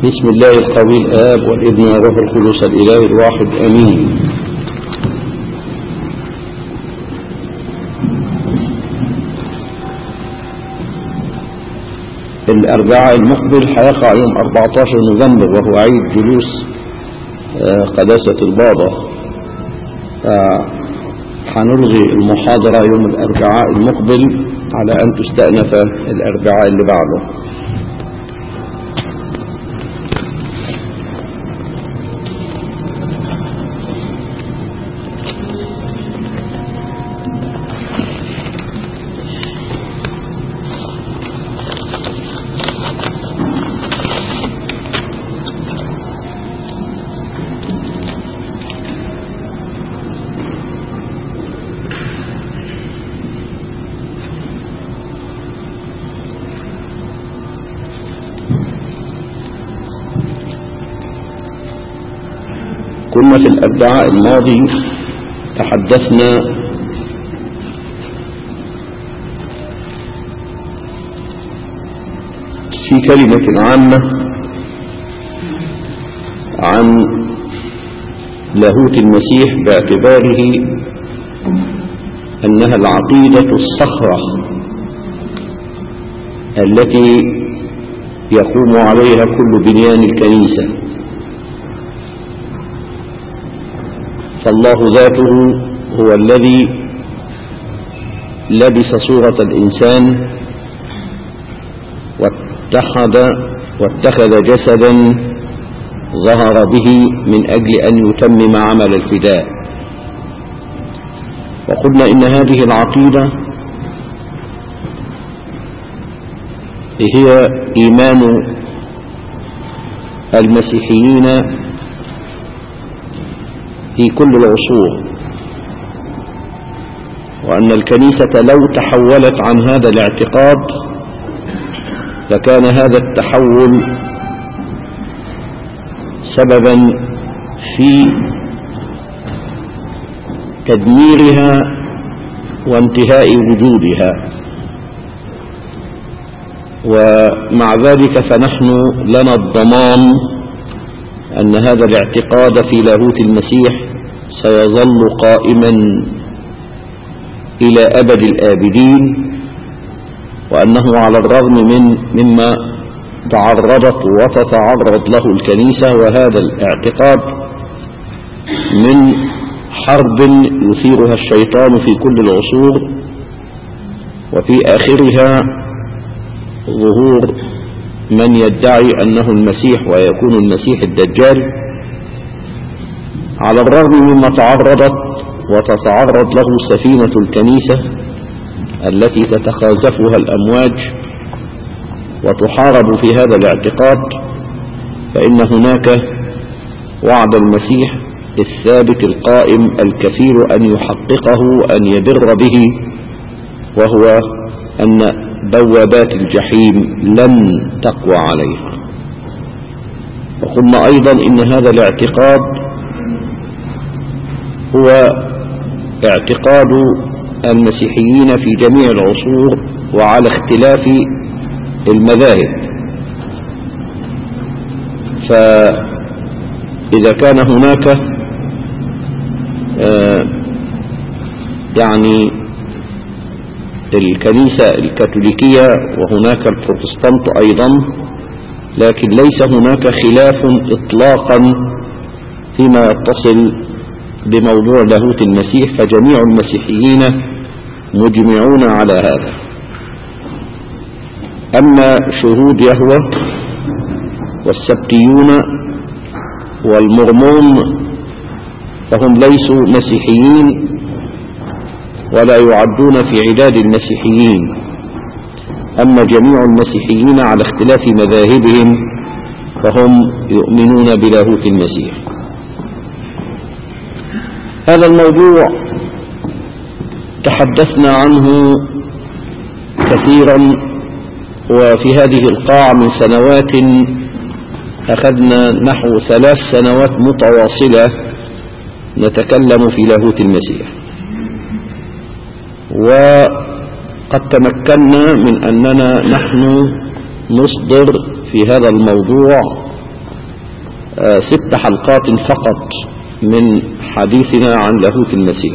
بسم الله القوي الآب والابن والروح القدس الإله الواحد آمين. الأربعاء المقبل هيقع يوم 14 نوفمبر وهو عيد جلوس قداسة البابا، هنلغي المحاضرة يوم الأربعاء المقبل على أن تستأنف الأربعاء اللي بعده. كنا في الأربعاء الماضي تحدثنا في كلمة عامة عن لاهوت المسيح باعتباره أنها العقيدة الصخرة التي يقوم عليها كل بنيان الكنيسة، فالله ذاته هو الذي لبس صورة الإنسان واتخذ جسدا ظهر به من أجل أن يتمم عمل الفداء. وقلنا إن هذه العقيدة هي إيمان المسيحيين في كل العصور، وأن الكنيسة لو تحولت عن هذا الاعتقاد لكان هذا التحول سببا في تدميرها وانتهاء وجودها، ومع ذلك فنحن لنا الضمان أن هذا الاعتقاد في لاهوت المسيح سيظل قائما إلى أبد الآبدين، وأنه على الرغم مما تعرضت وتتعرض له الكنيسة، وهذا الاعتقاد من حرب يثيرها الشيطان في كل العصور، وفي آخرها ظهور من يدعي أنه المسيح ويكون المسيح الدجال، على الرغم مما تعرضت وتتعرض له سفينة الكنيسة التي تتخاذفها الأمواج وتحارب في هذا الاعتقاد، فإن هناك وعد المسيح الثابت القائم الكثير أن يحققه أن يبر به، وهو أن بوابات الجحيم لن تقوى عليها. وقلنا أيضا إن هذا الاعتقاد هو اعتقاد المسيحيين في جميع العصور وعلى اختلاف المذاهب، فإذا كان هناك يعني الكنيسة الكاثوليكية وهناك البروتستانت أيضا، لكن ليس هناك خلاف إطلاقا فيما يتصل بموضوع لاهوت المسيح، فجميع المسيحيين مجمعون على هذا. أما شهود يهوه والسبتيون والمرمون فهم ليسوا مسيحيين ولا يعدون في عداد المسيحيين، أما جميع المسيحيين على اختلاف مذاهبهم فهم يؤمنون بلاهوت المسيح. هذا الموضوع تحدثنا عنه كثيرا، وفي هذه القاعة من سنوات أخذنا نحو 3 سنوات متواصلة نتكلم في لاهوت المسيح، وقد تمكنا من أننا نحن نصدر في هذا الموضوع 6 حلقات فقط من حديثنا عن لاهوت المسيح،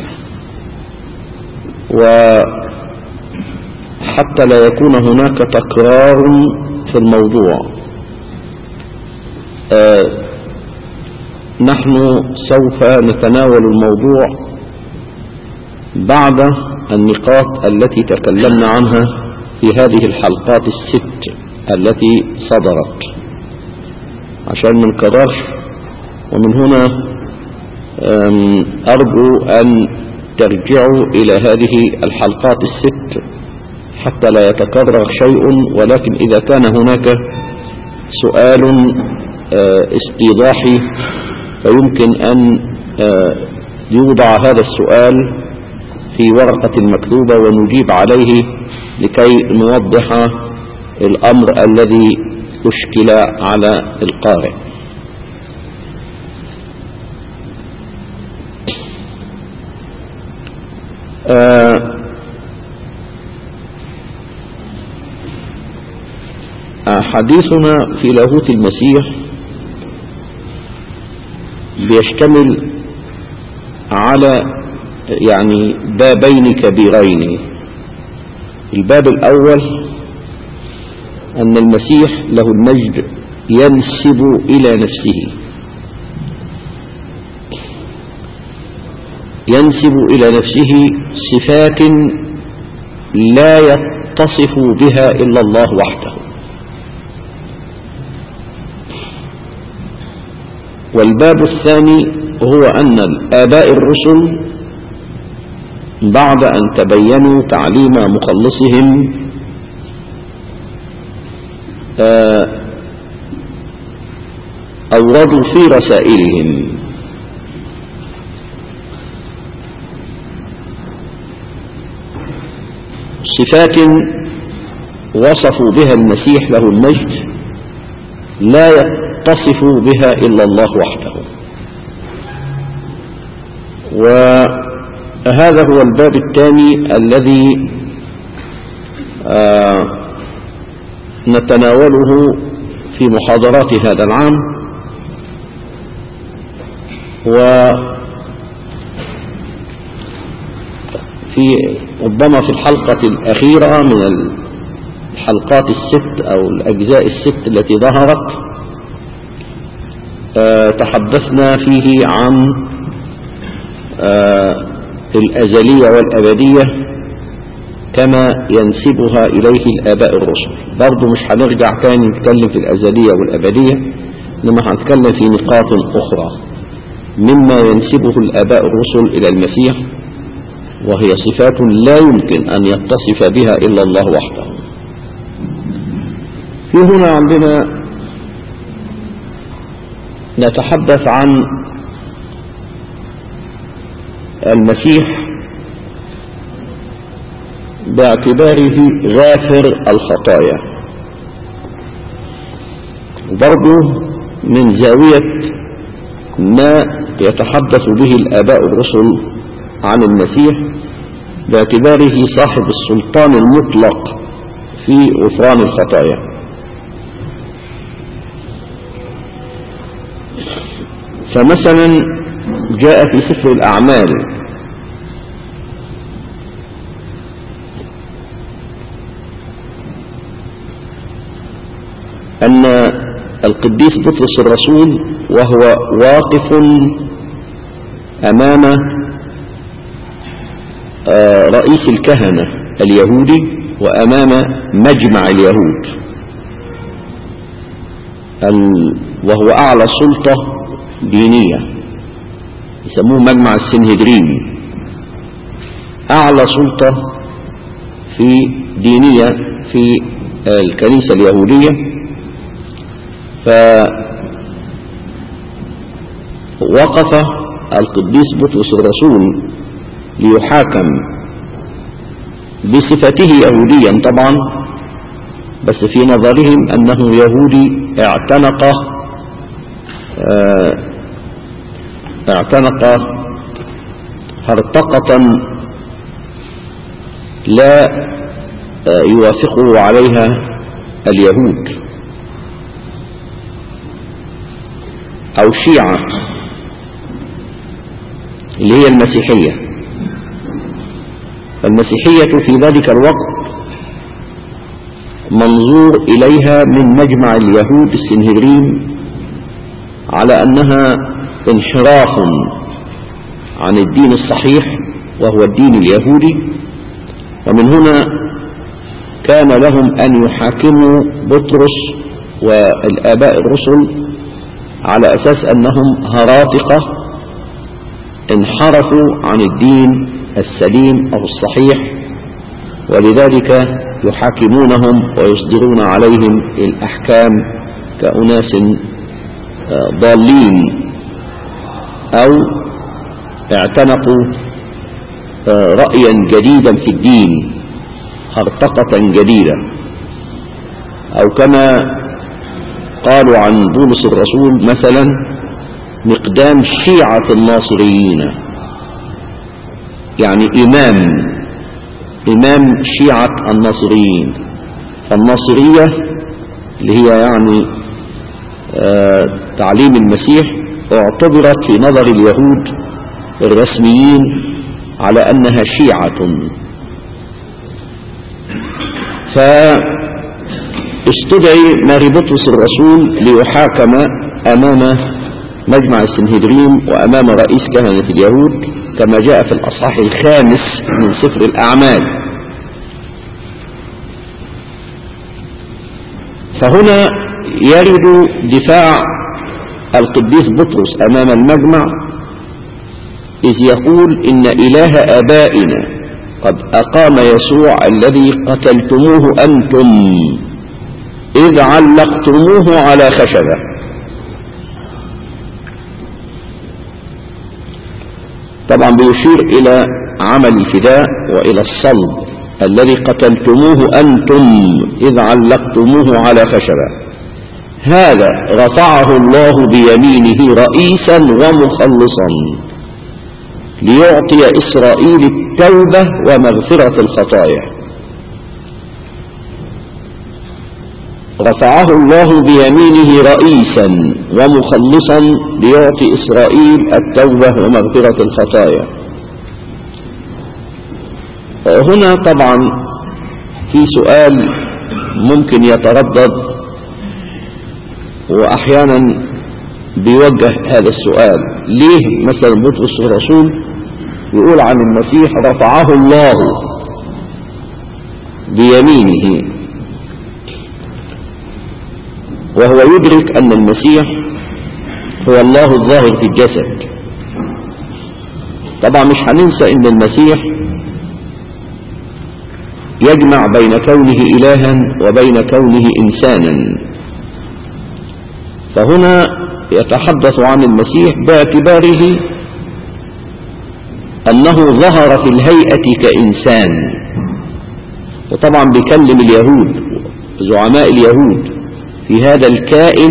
وحتى لا يكون هناك تكرار في الموضوع نحن سوف نتناول الموضوع بعد النقاط التي تكلمنا عنها في هذه الحلقات 6 التي صدرت، عشان ما نكررش. ومن هنا أرجو أن ترجعوا إلى هذه الحلقات 6 حتى لا يتكرر شيء، ولكن إذا كان هناك سؤال استيضاحي فيمكن أن يوضع هذا السؤال في ورقة مكتوبة ونجيب عليه لكي نوضح الأمر الذي أشكل على القارئ. حديثنا في لاهوت المسيح بيشتمل على بابين كبيرين. الباب الأول أن المسيح له المجد ينسب إلى نفسه، صفات لا يتصف بها إلا الله وحده. والباب الثاني هو أن الآباء الرسل بعد أن تبينوا تعليم مخلصهم أوردوا في رسائلهم صفات وصفوا بها المسيح له المجد لا يتصف بها إلا الله وحده. وهذا هو الباب الثاني الذي نتناوله في محاضرات هذا العام، ربما في الحلقة الأخيرة من الحلقات 6 أو الأجزاء 6 التي ظهرت تحدثنا فيه عن الأزلية والأبدية كما ينسبها إليه الآباء الرسل. برضو مش هنرجع تاني نتكلم في الأزلية والأبدية، إنما هنتكلم في نقاط أخرى مما ينسبه الآباء الرسل إلى المسيح، وهي صفات لا يمكن أن يتصف بها إلا الله وحده. في هنا عندنا نتحدث عن المسيح باعتباره غافر الخطايا، برضو من زاوية ما يتحدث به الآباء الرسل عن المسيح باعتباره صاحب السلطان المطلق في غفران الخطايا. فمثلا جاء في سفر الأعمال أن القديس بطرس الرسول وهو واقف أمام رئيس الكهنة اليهودي وأمام مجمع اليهود، وهو أعلى سلطة دينية يسموه مجمع السنهدرين، أعلى سلطة في دينية في الكنيسة اليهودية. فوقف القديس بطرس الرسول ليحاكم بصفته يهوديا طبعا، بس في نظرهم أنه يهودي اعتنق هرطقة لا يوافقه عليها اليهود. أو شيعة اللي هي المسيحية. فالمسيحية في ذلك الوقت منظور إليها من مجمع اليهود السنهدرين على أنها انحراف عن الدين الصحيح وهو الدين اليهودي، ومن هنا كان لهم أن يحاكموا بطرس والآباء الرسل على أساس أنهم هراطقة انحرفوا عن الدين السليم أو الصحيح، ولذلك يحاكمونهم ويصدرون عليهم الأحكام كأناس ضالين أو اعتنقوا رأيا جديدا في الدين، هرطقة جديدة، أو كما قالوا عن بولس الرسول مثلا مقدام شيعة الناصريين، يعني إمام شيعة الناصريين. فالناصرية اللي هي يعني تعليم المسيح اعتبرت في نظر اليهود الرسميين على أنها شيعة، فاستدعي ماري بطرس الرسول ليحاكم أمام مجمع السنهدرين وأمام رئيس كهنة اليهود كما جاء في الأصحاح 5 من سفر الأعمال. فهنا يرد دفاع القديس بطرس أمام المجمع إذ يقول إن إله آبائنا قد أقام يسوع الذي قتلتموه أنتم إذ علقتموه على خشبة. طبعا بيشير إلى عمل الفداء وإلى الصلب الذي قتلتموه أنتم إذ علقتموه على خشبة، هذا رفعه الله بيمينه رئيسا ومخلصا ليعطي إسرائيل التوبة ومغفرة الخطايا. رفعه الله بيمينه رئيسا ومخلصا ليعطي إسرائيل التوبة ومغفرة الخطايا. هنا طبعا في سؤال ممكن يتردد وأحيانا بيوجه هذا السؤال، ليه مثلا بطرس الرسول يقول عن المسيح رفعه الله بيمينه وهو يدرك أن المسيح هو الله الظاهر في الجسد؟ طبعا مش هننسى أن المسيح يجمع بين كونه إلها وبين كونه إنسانا. فهنا يتحدث عن المسيح باعتباره أنه ظهر في الهيئة كإنسان، وطبعا بيكلم اليهود زعماء اليهود في هذا الكائن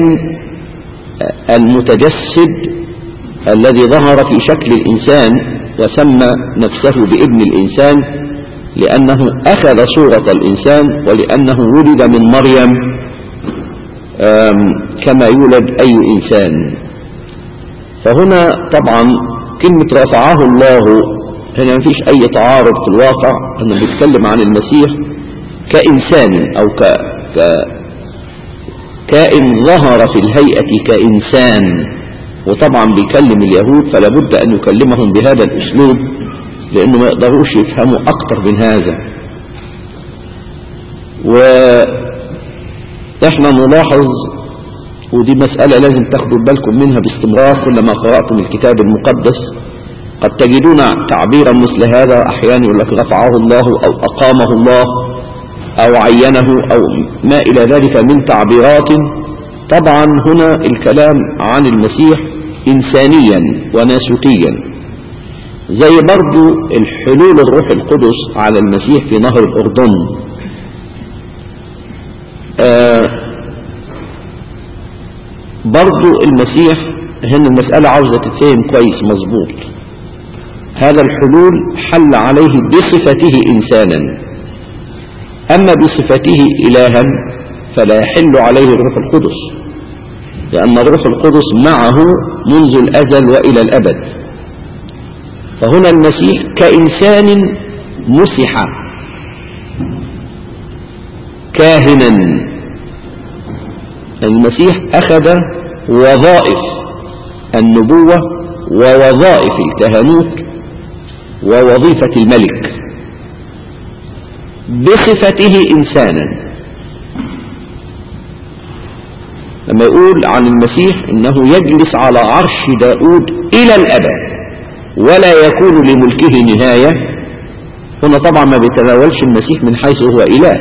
المتجسد الذي ظهر في شكل الإنسان وسمى نفسه بابن الإنسان لأنه أخذ صورة الإنسان ولأنه ولد من مريم كما يولد أي إنسان. فهنا طبعا كلمة رفعه الله هنا مفيش أي تعارض في الواقع، أنه بيتكلم عن المسيح كإنسان أو كائن ظهر في الهيئة كإنسان، وطبعا بيكلم اليهود فلا بد أن يكلمهم بهذا الأسلوب لأنه ما يقدروش يفهموا أكتر من هذا. وإحنا نلاحظ، ودي مسألة لازم تاخدوا بالكم منها باستمرار كلما قرأتم الكتاب المقدس، قد تجدون تعبيرا مثل هذا أحيانا يقول لك رفعه الله أو أقامه الله أو عينه أو ما إلى ذلك من تعبيرات. طبعا هنا الكلام عن المسيح إنسانيا وناسوتيا، زي برضو الحلول الروح القدس على المسيح في نهر الأردن. برضو المسيح هنا المسألة عاوزة تتفهم كويس مظبوط. هذا الحلول حل عليه بصفته إنسانا، أما بصفته إلها فلا يحل عليه الروح القدس، لأن الروح القدس معه منذ الأزل وإلى الأبد. فهنا المسيح كإنسان مسح كاهنا. المسيح أخذ وظائف النبوة ووظائف الكهنوت ووظيفة الملك بصفته إنسانا. لما يقول عن المسيح إنه يجلس على عرش داود إلى الأبد ولا يكون لملكه نهاية، هنا طبعا ما بيتناولش المسيح من حيث هو إله،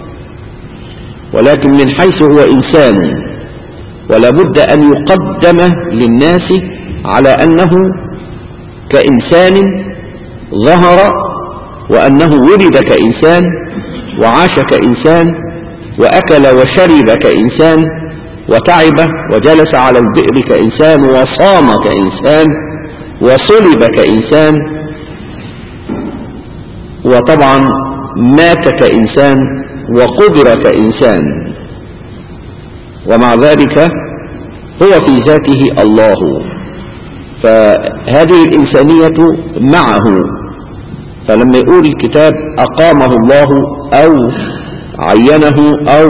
ولكن من حيث هو إنسان، ولا بد أن يقدم للناس على أنه كإنسان ظهر، وأنه ولد كإنسان وعاش كإنسان وأكل وشرب كإنسان وتعب وجلس على البئر كإنسان وصام كإنسان وصلب كإنسان، وطبعا مات كإنسان وقبر كإنسان، ومع ذلك هو في ذاته الله. فهذه الإنسانية معه. فلما يقول الكتاب أقامه الله أو عينه أو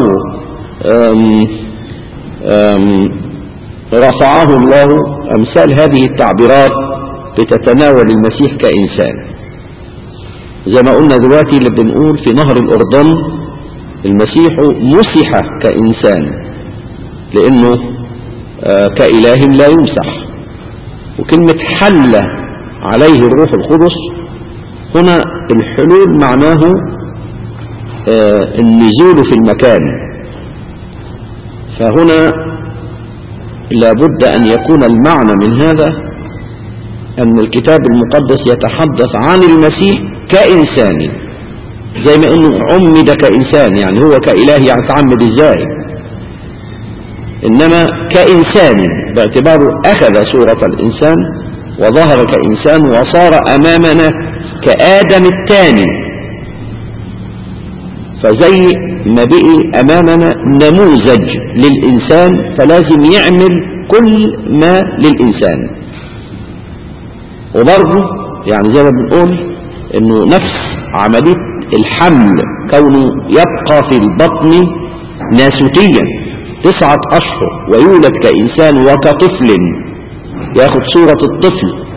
رفعه الله، أمثال هذه التعبيرات بتتناول المسيح كإنسان. زي ما قلنا دلوقتي اللي بنقول في نهر الأردن المسيح مسح كإنسان، لأنه كإله لا يمسح. وكلمة حل عليه الروح القدس، هنا الحلول معناه النزول في المكان. فهنا لابد أن يكون المعنى من هذا أن الكتاب المقدس يتحدث عن المسيح كإنسان، زي ما أنه عمد كإنسان، يعني هو كإله يعني تعمد إزاي، إنما كإنسان باعتباره أخذ صورة الإنسان وظهر كإنسان وصار أمامنا كآدم الثاني. فزي ما بقي أمامنا نموذج للإنسان، فلازم يعمل كل ما للإنسان. وبرضه يعني زي ما بنقول إنه نفس عملية الحمل، كونه يبقى في البطن ناسوتيا 9 أشهر ويولد كإنسان وكطفل، ياخد صورة الطفل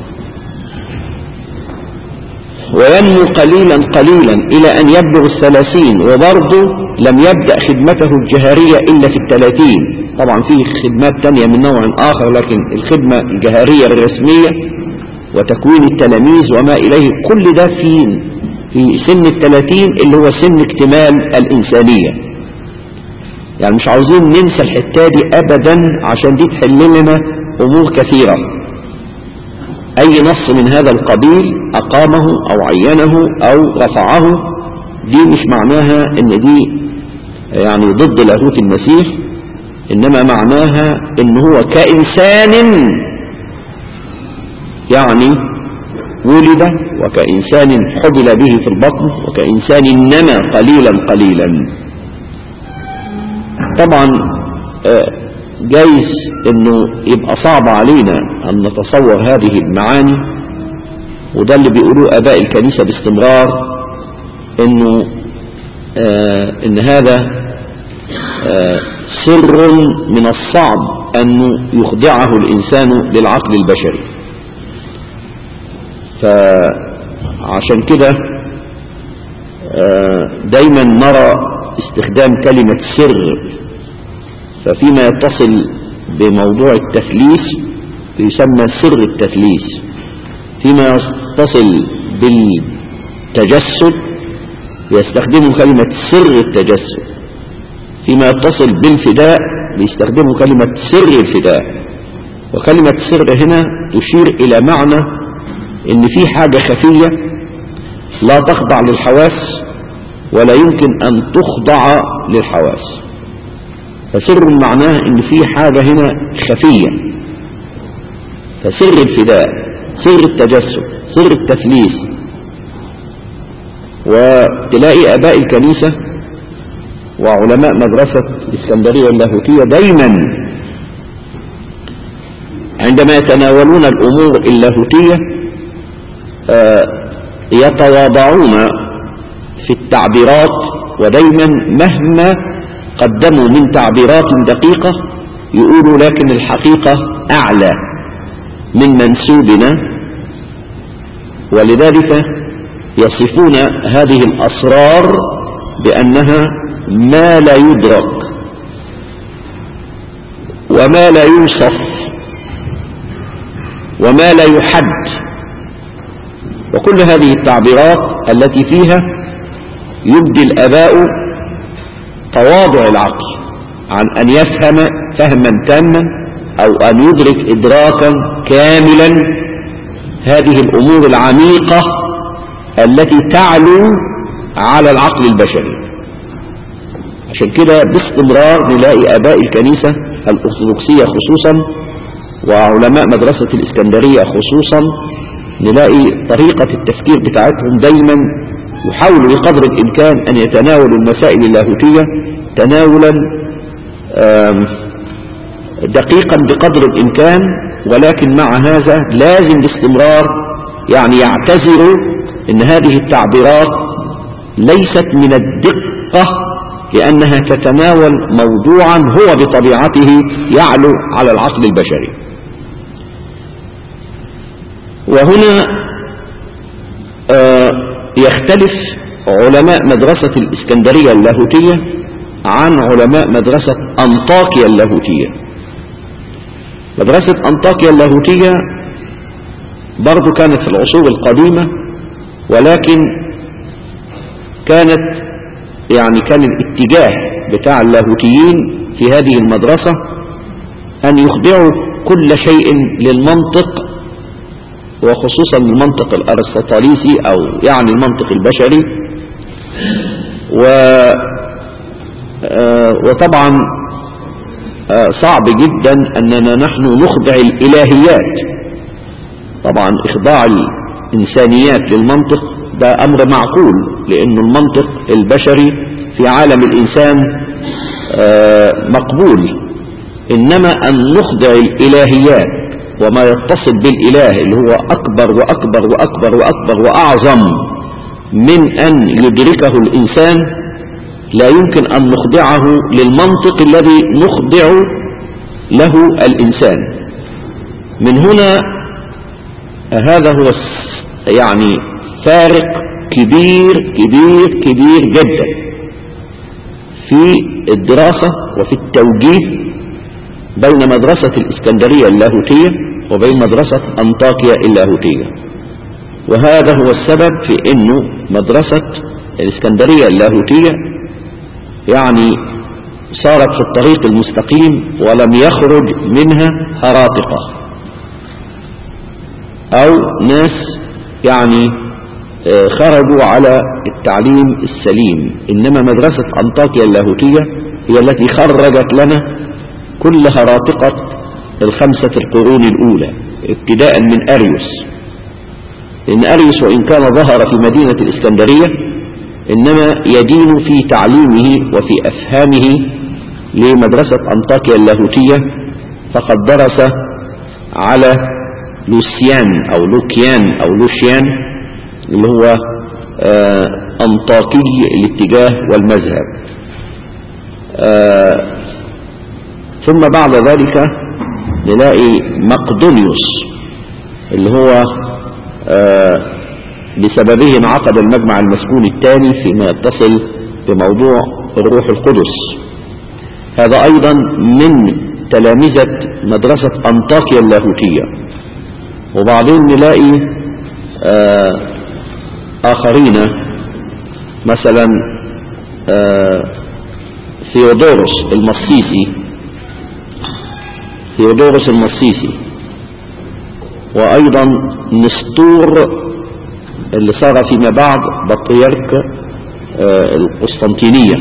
وينمو قليلا قليلا إلى أن يبلغ 30، وبرضه لم يبدأ خدمته الجهارية إلا في 30. طبعا فيه خدمات تانية من نوع آخر، لكن الخدمة الجهارية الرسمية وتكوين التلاميذ وما إليه كل ده في سن 30 اللي هو سن اكتمال الإنسانية. يعني مش عاوزين ننسى الحتة دي أبدا، عشان دي تحل لنا أمور كثيرة. أي نص من هذا القبيل أقامه أو عينه أو رفعه، دي مش معناها إن دي يعني ضد لاهوت المسيح، إنما معناها إن هو كإنسان يعني ولد، وكإنسان حبل به في البطن، وكإنسان نمى قليلا قليلا. طبعا جايز انه يبقى صعب علينا ان نتصور هذه المعاني، وده اللي بيقولوه اباء الكنيسة باستمرار، انه ان هذا سر من الصعب ان يخضعه الانسان للعقل البشري. فعشان كده دايما نرى استخدام كلمة سر. ففيما يتصل بموضوع التثليث يسمى سر التثليث، فيما يتصل بالتجسد يستخدموا كلمة سر التجسد، فيما يتصل بالفداء بيستخدموا كلمة سر الفداء. وكلمة سر هنا تشير إلى معنى إن في حاجة خفية لا تخضع للحواس ولا يمكن أن تخضع للحواس. فسر معناه إن في حاجة هنا خفية. فسر الفداء، سر التجسد، سر التثليث. وتلاقي آباء الكنيسة وعلماء مدرسة الإسكندرية اللاهوتية دايما عندما يتناولون الأمور اللاهوتية يتواضعون في التعبيرات، ودايما مهما قدموا من تعبيرات دقيقة يقولوا لكن الحقيقة أعلى من منسوبنا، ولذلك يصفون هذه الأسرار بأنها ما لا يدرك وما لا يوصف وما لا يحد. وكل هذه التعبيرات التي فيها يبدي الآباء تواضع العقل عن أن يفهم فهما تاما أو أن يدرك إدراكا كاملا هذه الأمور العميقة التي تعلو على العقل البشري. عشان كده باستمرار نلاقي آباء الكنيسة الأرثوذكسية خصوصا وعلماء مدرسة الإسكندرية خصوصا نلاقي طريقة التفكير بتاعتهم دايما يحاولوا بقدر الإمكان أن يتناولوا المسائل اللاهوتية تناولا دقيقا بقدر الإمكان، ولكن مع هذا لازم باستمرار يعني يعتذروا أن هذه التعبيرات ليست من الدقة، لأنها تتناول موضوعا هو بطبيعته يعلو على العقل البشري. وهنا يختلف علماء مدرسة الإسكندرية اللاهوتية عن علماء مدرسة أنطاكيا اللاهوتية. مدرسة أنطاكيا اللاهوتية برضو كانت في العصور القديمة، ولكن كان الاتجاه بتاع اللاهوتيين في هذه المدرسة أن يخضعوا كل شيء للمنطق، وخصوصا المنطق الأرسطاليسي أو يعني المنطق البشري. وطبعا صعب جدا أننا نحن نخضع الإلهيات. طبعا إخضاع الإنسانيات للمنطق ده أمر معقول، لأن المنطق البشري في عالم الإنسان مقبول، إنما أن نخضع الإلهيات وما يتصل بالإله اللي هو أكبر وأكبر وأكبر وأكبر وأعظم من أن يدركه الإنسان، لا يمكن أن نخضعه للمنطق الذي نخضع له الإنسان. من هنا هذا هو يعني فارق كبير كبير كبير جدا في الدراسة وفي التوجيه بين مدرسة الإسكندرية اللاهوتية وبين مدرسة أنطاكيا اللاهوتية. وهذا هو السبب في أنه مدرسة الإسكندرية اللاهوتية يعني صارت في الطريق المستقيم ولم يخرج منها هراطقة أو ناس يعني خرجوا على التعليم السليم، إنما مدرسة أنطاكيا اللاهوتية هي التي خرجت لنا كل هراطقة الخمسة القرون الأولى ابتداء من أريوس. لأن أريوس وإن كان ظهر في مدينة الإسكندرية إنما يدين في تعليمه وفي أفهامه لمدرسة أنطاكيا اللاهوتية، فقد درس على لوسيان أو لوكيان أو لوشيان اللي هو أنطاكي الاتجاه والمذهب. ثم بعد ذلك نلاقي مقدونيوس اللي هو بسببه انعقد المجمع المسكون الثاني فيما يتصل بموضوع الروح القدس. هذا أيضا من تلامذة مدرسة أنطاكيا اللاهوتية. وبعدين نلاقي آخرين مثلا ثيودوروس المصيسي، وأيضا نسطور اللي صار فيما بعد بطريرك القسطنطينية،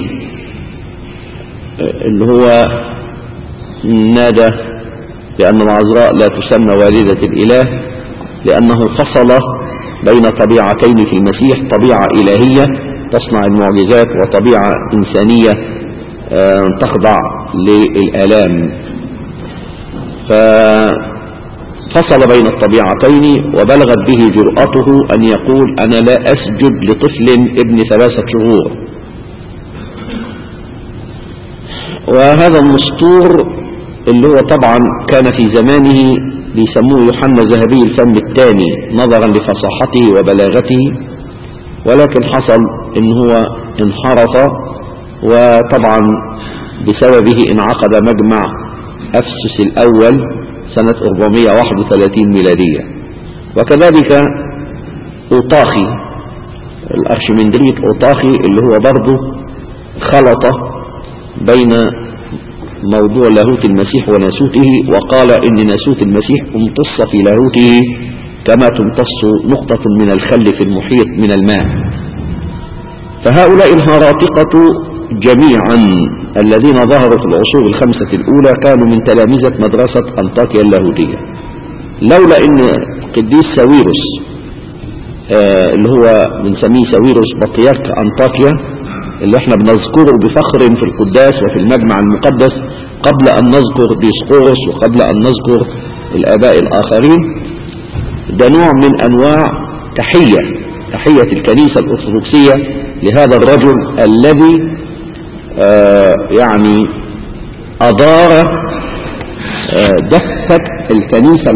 اللي هو نادى بأن العذراء لا تسمى والدة الإله لأنه فصل بين طبيعتين في المسيح، طبيعة إلهية تصنع المعجزات وطبيعة إنسانية تخضع للآلام. فصل بين الطبيعتين، وبلغت به جرأته أن يقول أنا لا أسجد لطفل ابن 3 شهور. وهذا النسطور اللي هو طبعا كان في زمانه بيسموه يوحنا ذهبي الفم الثاني نظرا لفصاحته وبلاغته، ولكن حصل ان هو انحرف، وطبعا بسببه انعقد مجمع أفسس الأول سنة 431 ميلادية. وكذلك أوطاخي الأرشمندريت أوطاخي اللي هو برضه خلط بين موضوع لاهوت المسيح وناسوته، وقال إن ناسوت المسيح امتص في لاهوته كما تمتص نقطة من الخل في المحيط من الماء. فهؤلاء الهراطقة جميعا الذين ظهروا في العصور ال5 الأولى كانوا من تلامذة مدرسة أنطاكيا اللاهوتية، لولا أن القديس ساويروس اللي هو بنسميه ساويروس بطريرك أنطاكيا اللي احنا بنذكره بفخر في القداس وفي المجمع المقدس قبل أن نذكر ديسقورس وقبل أن نذكر الآباء الآخرين، ده نوع من أنواع تحية الكنيسة الأرثوذكسية لهذا الرجل الذي يعني أدار دفة الكنيسة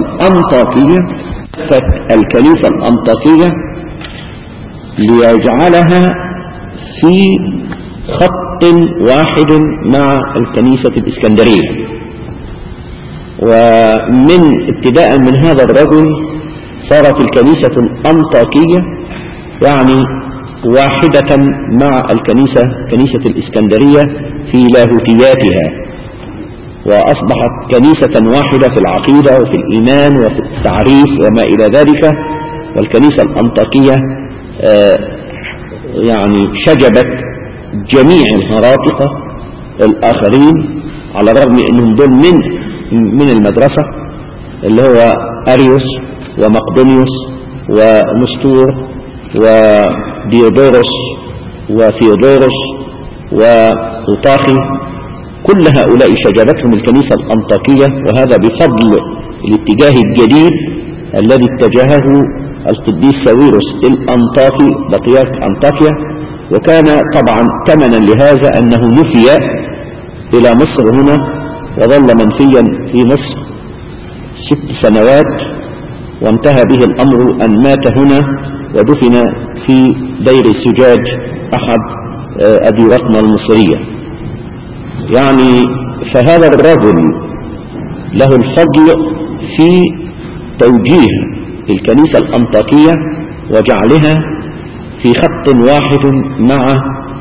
الأنطاكية ليجعلها في خط واحد مع الكنيسة الإسكندرية. ومن ابتداء من هذا الرجل صارت الكنيسة الأنطاكية يعني واحدة مع كنيسة الإسكندرية في لاهوتياتها، وأصبحت كنيسة واحدة في العقيدة وفي الإيمان وفي التعريف وما إلى ذلك. والكنيسة الأنطاكية يعني شجبت جميع الهراطقة الآخرين، على الرغم أنهم دول من المدرسة اللي هو أريوس ومقدونيوس ونستور وديودوروس وثيودوروس وأوطاخي، كل هؤلاء شجبتهم الكنيسة الأنطاكية، وهذا بفضل الاتجاه الجديد الذي اتجهه القديس ساويروس الأنطاكي بطريرك أنطاكيا. وكان طبعا ثمنا لهذا أنه نفي إلى مصر هنا، وظل منفيا في مصر 6 سنوات، وانتهى به الأمر أن مات هنا ودفن في دير السجاج أحد أديرتنا المصرية. يعني فهذا الرجل له الفضل في توجيه الكنيسة الأنطاكية وجعلها في خط واحد مع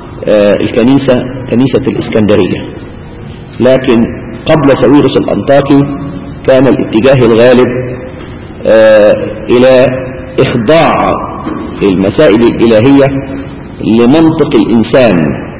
كنيسة الإسكندرية. لكن قبل ساويروس الأنطاكي كان الاتجاه الغالب إلى إخضاع المسائل الإلهية لمنطق الإنسان.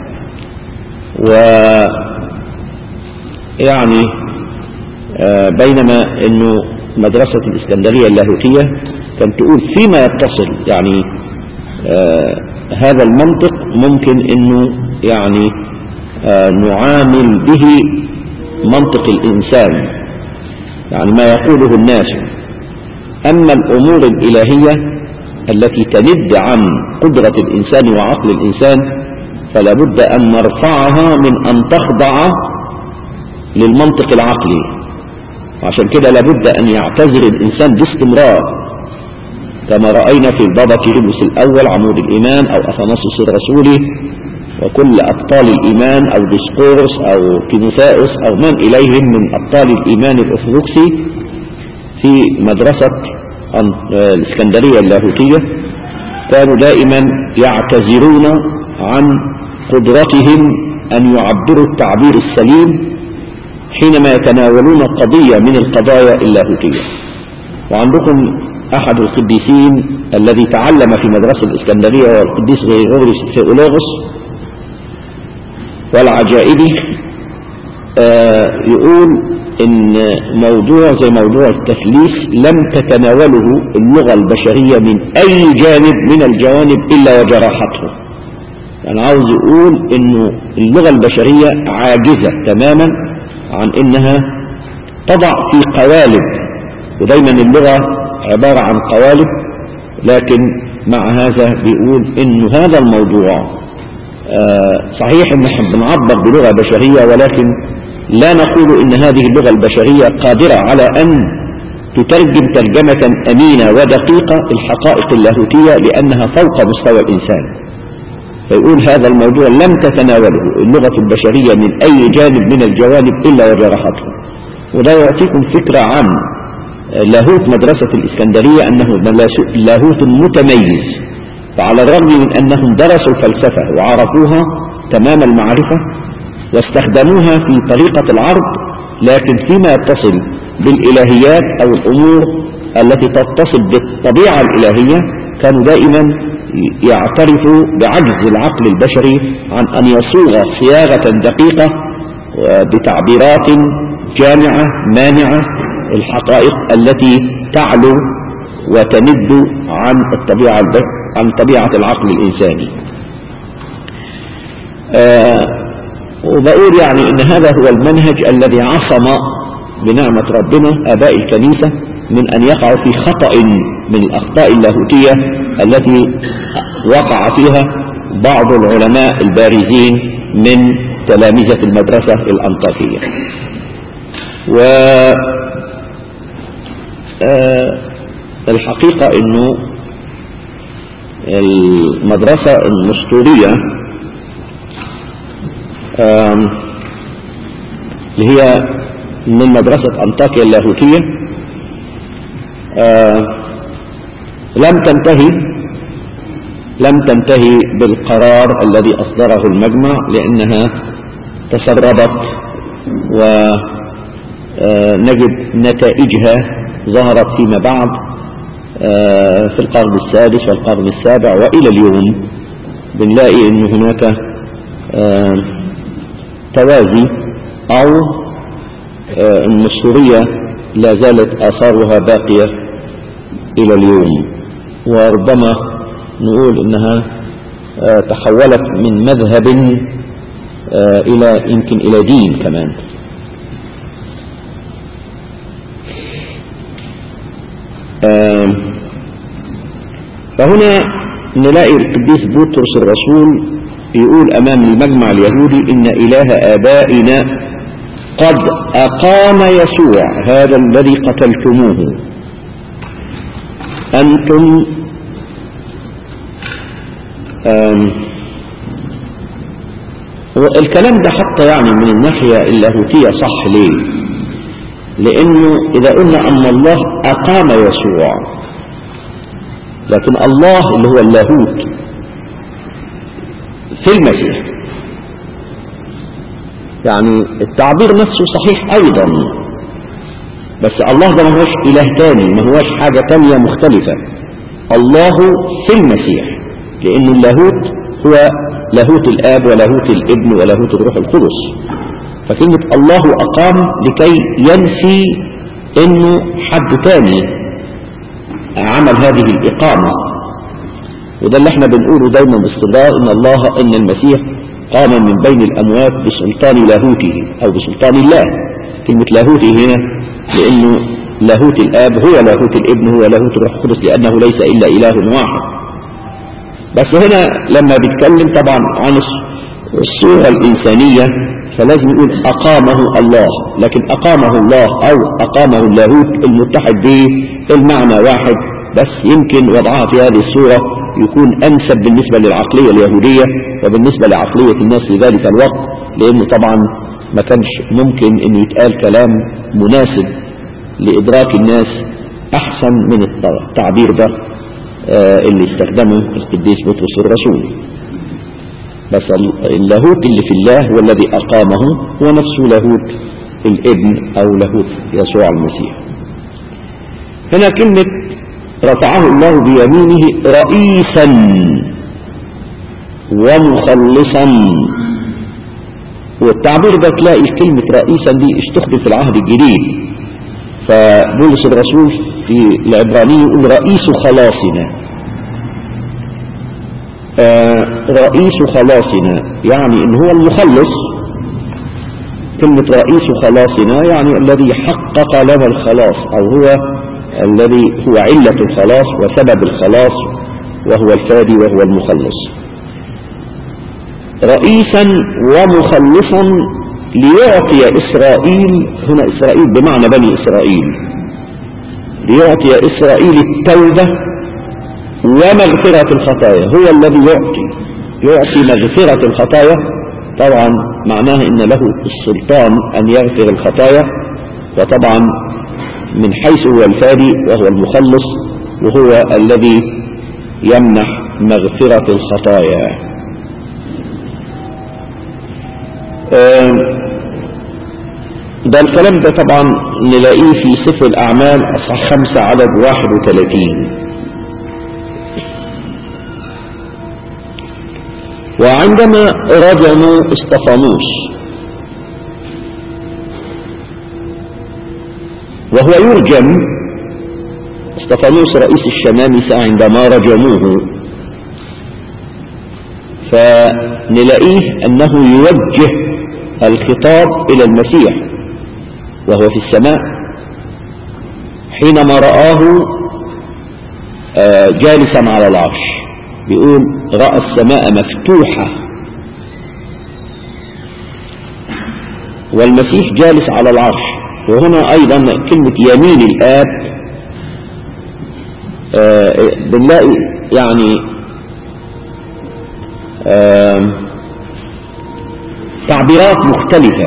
ويعني بينما أنه مدرسة الإسكندرية اللاهوتية كانت تقول فيما يتصل، يعني هذا المنطق ممكن أنه يعني نعامل به منطق الإنسان، يعني ما يقوله الناس. أما الأمور الإلهية التي تند عن قدرة الإنسان وعقل الإنسان فلا بد أن نرفعها من أن تخضع للمنطق العقلي، وعشان كده لابد أن يعتذر الإنسان باستمرار، كما رأينا في البابا كيرلس الأول عمود الإيمان أو أثناسيوس الرسولي وكل أبطال الإيمان أو ديسقورس أو تيموثاوس أو من إليهم من أبطال الإيمان الأرثوذكسي في مدرسة الإسكندرية اللاهوتية، كانوا دائما يعتذرون عن قدرتهم أن يعبروا التعبير السليم حينما يتناولون قضية من القضايا اللاهوتية. وعندكم أحد القديسين الذي تعلم في مدرسة الإسكندرية والقديس غريغوريوس ثيولوغوس والعجائبي، يقول إن موضوع زي موضوع التثليث لم تتناوله اللغة البشرية من أي جانب من الجوانب إلا وجراحته. يعني عاوز يقول إنه اللغة البشرية عاجزة تماما عن إنها تضع في قوالب ودايما اللغة عبارة عن قوالب، لكن مع هذا بيقول إنه هذا الموضوع صحيح إن احنا بنعبر بلغة بشرية، ولكن لا نقول إن هذه اللغة البشرية قادرة على أن تترجم ترجمة أمينة ودقيقة الحقائق اللاهوتية، لأنها فوق مستوى الإنسان. فيقول هذا الموضوع لم تتناوله اللغة البشرية من أي جانب من الجوانب إلا وجرحته. وده يعطيكم فكرة عن لاهوت مدرسة الإسكندرية أنه لاهوت متميز، فعلى الرغم من أنهم درسوا الفلسفة وعرفوها تمام المعرفة واستخدموها في طريقة العرض، لكن فيما يتصل بالإلهيات أو الأمور التي تتصل بالطبيعة الإلهية كانوا دائما يعترفوا بعجز العقل البشري عن أن يصوغ صياغة دقيقة بتعبيرات جامعة مانعة الحقائق التي تعلو وتمد عن طبيعة العقل الإنساني. وبقول يعني إن هذا هو المنهج الذي عصم بنعمة ربنا آباء الكنيسة من أن يقعوا في خطأ من الأخطاء اللاهوتية التي وقع فيها بعض العلماء البارزين من تلامذة المدرسة الأنطاكية. والحقيقة إنه المدرسة النسطورية اللي هي من مدرسة أنطاكيا اللاهوتية لم تنتهي بالقرار الذي أصدره المجمع، لأنها تسربت ونجد نتائجها ظهرت فيما بعد في القرن السادس والقرن السابع، وإلى اليوم بنلاقي أن هناك توازي أو النسطورية لا زالت آثارها باقية إلى اليوم، وربما نقول إنها تحولت من مذهب يمكن إلى دين كمان. فهنا نلاقي القديس بطرس الرسول يقول أمام المجمع اليهودي إن إله آبائنا قد أقام يسوع هذا الذي قتلتموه أنتم. والكلام ده حتى يعني من الناحية اللاهوتية صح. ليه؟ لأنه إذا قلنا أن الله أقام يسوع، لكن الله اللي هو اللاهوت في المسيح، يعني التعبير نفسه صحيح أيضا، بس الله ده ما هوش إله تاني، ما هوش حاجة تانية مختلفة. الله في المسيح، لأن اللاهوت هو لاهوت الآب ولاهوت الابن ولاهوت الروح القدس. فكلمة الله أقام لكي ينفي إنه حد تاني عمل هذه الإقامة. وده اللي احنا بنقوله دايما باستمرار، إن المسيح قام من بين الأموات بسلطان لاهوته أو بسلطان الله. كلمة لاهوته هنا لأنه لاهوت الآب هو لاهوت الابن هو لاهوت الروح القدس، لأنه ليس إلا إله واحد. بس هنا لما بيتكلم طبعا عن الصورة الإنسانية فلازم يقول أقامه الله، لكن أقامه الله أو أقامه اللاهوت المتحد به المعنى واحد، بس يمكن وضعها في هذه الصورة يكون أنسب بالنسبة للعقلية اليهودية وبالنسبة لعقلية الناس في ذلك الوقت، لأنه طبعا ما كانش ممكن أن يتقال كلام مناسب لإدراك الناس أحسن من التعبير ده اللي استخدمه القديس بطرس الرسول. بس اللاهوت اللي في الله هو الذي أقامه هو نفسه لاهوت الابن أو لاهوت يسوع المسيح. هنا كلمة رفعه الله بيمينه رئيسا ومخلصا، والتعبير ده تلاقي كلمة رئيسا دي استخدم في العهد الجديد. فبولس الرسول في العبراني يقول رئيس خلاصنا، رئيس خلاصنا يعني ان هو المخلص. كلمة رئيس خلاصنا يعني الذي حقق لنا الخلاص، او هو الذي هو علة الخلاص وسبب الخلاص، وهو الفادي وهو المخلص. رئيسا ومخلصا ليعطي إسرائيل، هنا إسرائيل بمعنى بني إسرائيل، ليعطي إسرائيل التوبة ومغفرة الخطايا. هو الذي يعطي مغفرة الخطايا، طبعا معناها إن له السلطان أن يغفر الخطايا، وطبعا من حيث هو الفادي وهو المخلص، وهو الذي يمنح مغفرة الخطايا. ده الكلام ده طبعا نلاقيه في سفر الأعمال أصحاح 5 عدد 31. وعندما رجموا اسطفانوس وهو يرجم، اسطفانوس رئيس الشمامسة عندما رجموه، فنلاقيه أنه يوجه الخطاب إلى المسيح وهو في السماء حينما رآه جالسا على العرش. بيقول رأى السماء مفتوحة والمسيح جالس على العرش. وهنا أيضا كلمة يمين الآب بنلاقي يعني تعبيرات مختلفة.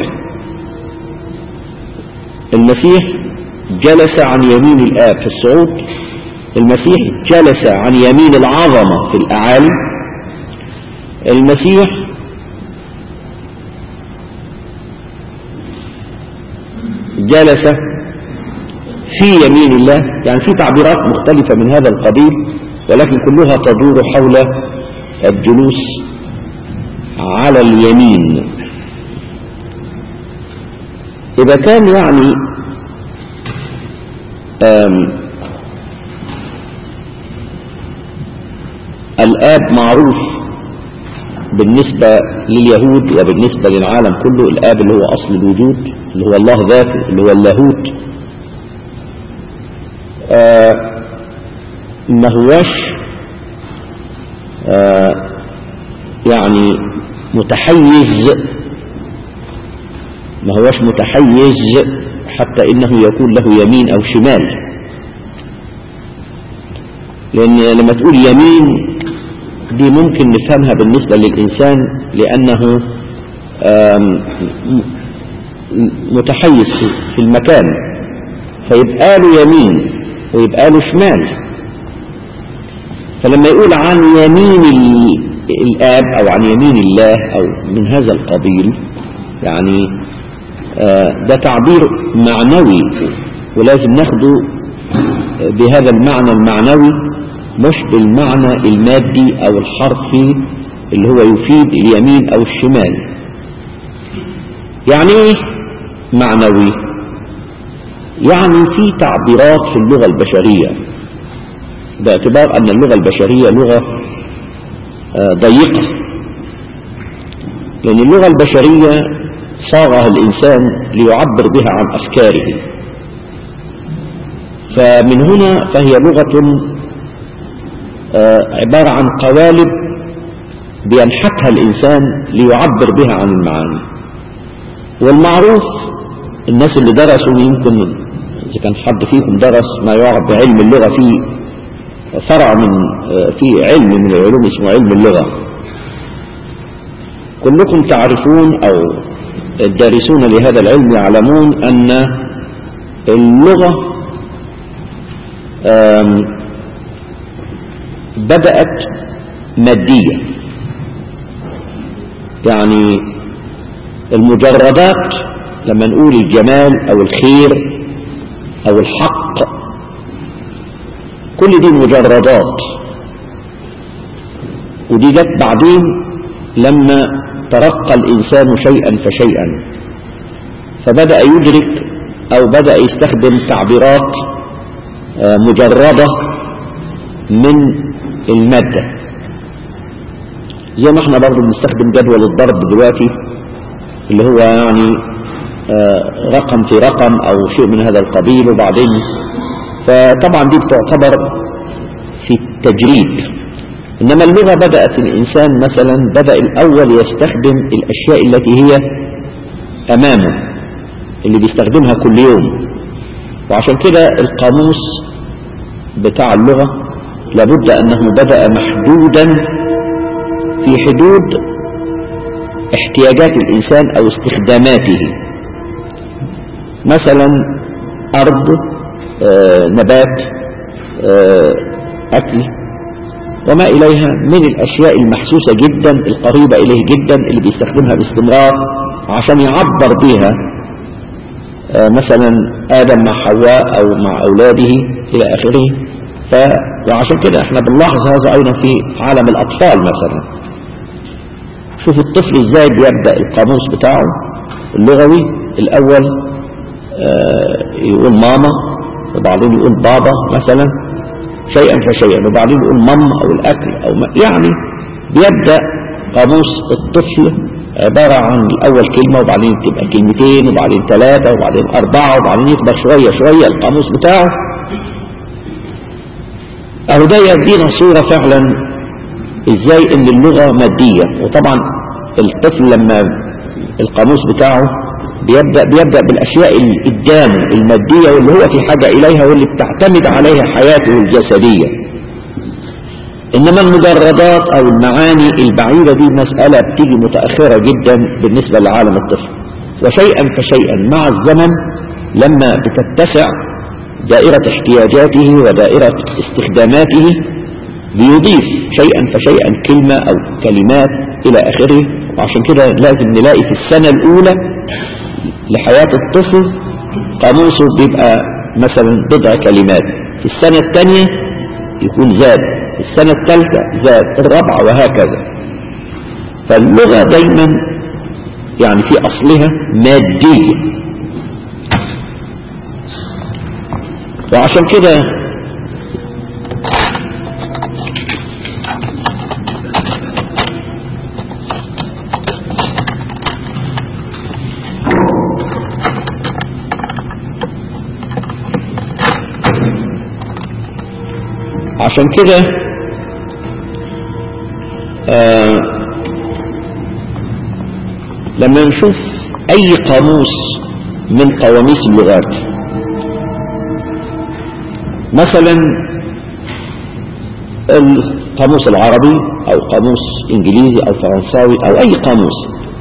المسيح جلس عن يمين الآب في الصعود، المسيح جلس عن يمين العظمة في الأعالي، المسيح جلس في يمين الله. يعني في تعبيرات مختلفة من هذا القبيل، ولكن كلها تدور حول الجلوس على اليمين. إذا كان يعني الآب معروف بالنسبة لليهود وبالنسبة للعالم كله، الآب اللي هو أصل الوجود، اللي هو الله ذاته، اللي هو اللاهوت، ما هوش يعني متحيز، ما هوش متحيز حتى إنه يكون له يمين أو شمال. لأن لما تقول يمين دي ممكن نفهمها بالنسبة للإنسان لأنه متحيز في المكان، فيبقى له يمين ويبقى له شمال. فلما يقول عن يمين الآب أو عن يمين الله أو من هذا القبيل، يعني ده تعبير معنوي، ولازم ناخده بهذا المعنى المعنوي مش بالمعنى المادي أو الحرفي اللي هو يفيد اليمين أو الشمال. يعني ايه معنوي؟ يعني في تعبيرات في اللغة البشرية، باعتبار أن اللغة البشرية لغة ضيقة، لأن اللغة البشرية صاغها الإنسان ليعبر بها عن أفكاره، فمن هنا فهي لغة عبارة عن قوالب بينحتها الإنسان ليعبر بها عن المعاني. والمعروف الناس اللي درسوا، يمكن إذا كان حد فيكم درس ما يعرف بعلم اللغة، في فرع من في علم من العلوم اسمه علم اللغة. كلكم تعرفون أو الدارسون لهذا العلم يعلمون أن اللغة بدأت مادية، يعني المجردات لما نقول الجمال أو الخير أو الحق، كل دي مجردات، ودي جت بعدين لما ترقى الإنسان شيئا فشيئا، فبدأ يدرك أو بدأ يستخدم تعبيرات مجردة من المادة، زي ما احنا برضو بنستخدم جدول الضرب دلوقتي اللي هو يعني رقم في رقم أو شيء من هذا القبيل، وبعدين فطبعا دي بتعتبر في التجريد. إنما اللغة بدأت الإنسان مثلا بدأ الأول يستخدم الأشياء التي هي أمامه اللي بيستخدمها كل يوم، وعشان كده القاموس بتاع اللغة لابد أنه بدأ محدودا في حدود احتياجات الإنسان أو استخداماته، مثلا أرض، نبات، أكل وما إليها من الأشياء المحسوسة جدا القريبة إليه جدا اللي بيستخدمها باستمرار عشان يعبر بها مثلا آدم مع حواء أو مع أولاده إلى آخره. وعشان كده احنا بنلاحظ هذا أيضا في عالم الأطفال مثلا. شوف الطفل ازاي بيبدأ القاموس بتاعه اللغوي، الأول يقول ماما وبعدين يقول بابا مثلا شيئا فشيئا، وبعدين يقول ماما أو الأكل أو يعني بيبدأ قاموس الطفل عبارة عن الأول كلمة وبعدين تبقى كلمتين وبعدين 3 وبعدين 4 وبعدين يكبر شوية شوية القاموس بتاعه. أهو ده يدينا صورة فعلا ازاي ان اللغة مادية. وطبعا الطفل لما القاموس بتاعه بيبدأ بالأشياء اللي قدامه المادية واللي هو في حاجة إليها واللي بتعتمد عليها حياته الجسدية. إنما المجردات أو المعاني البعيدة دي مسألة بتيجي متأخرة جدا بالنسبة لعالم الطفل، وشيئا فشيئا مع الزمن لما بتتسع دائرة احتياجاته ودائرة استخداماته بيضيف شيئا فشيئا كلمة أو كلمات إلى آخره. وعشان كده لازم نلاقي في السنة الأولى لحياة الطفل قاموسه بيبقى مثلا بضع كلمات، في السنة الثانية يكون زاد، في السنة الثالثة زاد، الرابعة وهكذا. فاللغة دايما يعني في أصلها مادية، وعشان كده لما نشوف أي قاموس من قواميس اللغات، مثلا القاموس العربي أو قاموس إنجليزي أو فرنساوي أو أي قاموس،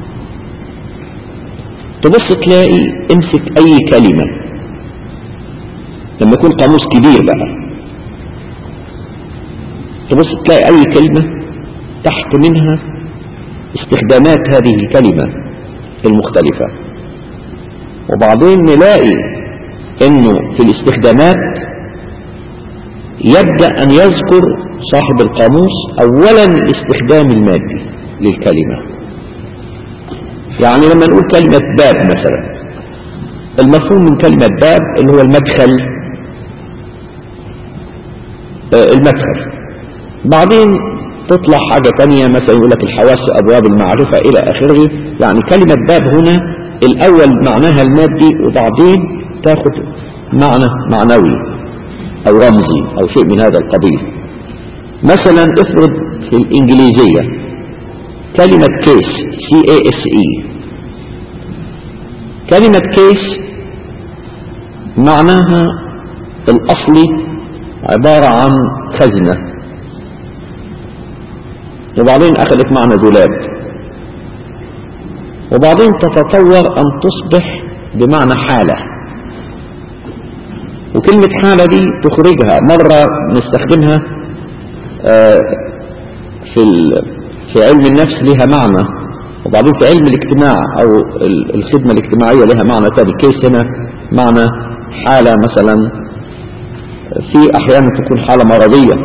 تبص تلاقي امسك أي كلمة لما يكون قاموس كبير بقى، تبص تلاقي أي كلمة تحت منها استخدامات هذه الكلمة المختلفة، وبعدين نلاقي انه في الاستخدامات يبدأ ان يذكر صاحب القاموس اولا الاستخدام المادي للكلمة. يعني لما نقول كلمة باب مثلا، المفهوم من كلمة باب اللي هو المدخل، بعدين تطلع حاجة تانية مثلا يقول لك الحواس أبواب المعرفة إلى آخره. يعني كلمة باب هنا الأول معناها المادي وبعدين تاخد معنى معنوي أو رمزي أو شيء من هذا القبيل. مثلا افرض في الإنجليزية كلمة كيس CASE، كلمة كيس معناها الأصلي عبارة عن خزنة، وبعدين أخذت معنى دولاب، وبعدين تتطور أن تصبح بمعنى حالة. وكلمة حالة دي تخرجها مرة نستخدمها في علم النفس لها معنى، وبعدين في علم الاجتماع أو الخدمة الاجتماعية لها معنى تاني. كيس هنا معنى حالة، مثلا في أحيانا تكون حالة مرضية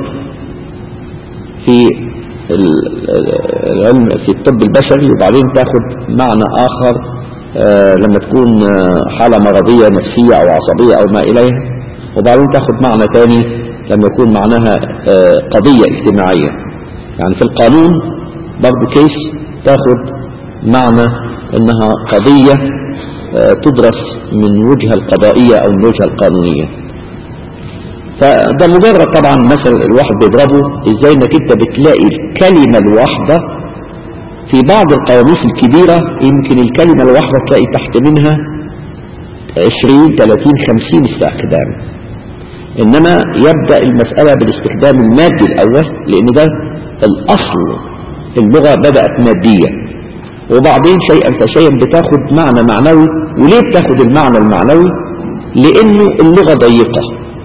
في العلم في الطب البشري، وبعدين تاخد معنى آخر لما تكون حالة مرضية نفسية أو عصبية أو ما إليها، وبعدين تاخد معنى تاني لما يكون معناها قضية اجتماعية. يعني في القانون برضو كيس تاخد معنى انها قضية تدرس من وجهة القضائية او من وجهة القانونية. فده مجرد طبعا مثل الواحد بيضربه ازاي انك انت بتلاقي الكلمة الواحدة في بعض القواميس الكبيرة، يمكن الكلمة الواحدة تلاقي تحت منها 20 30 50 استخدام، انما يبدأ المسألة بالاستخدام المادي الاول، لان ده الاصل. اللغة بدأت مادية، وبعدين شيئا فشيئا بتاخد معنى معنوي. وليه بتاخد المعنى المعنوي؟ لانه اللغة ضيقة،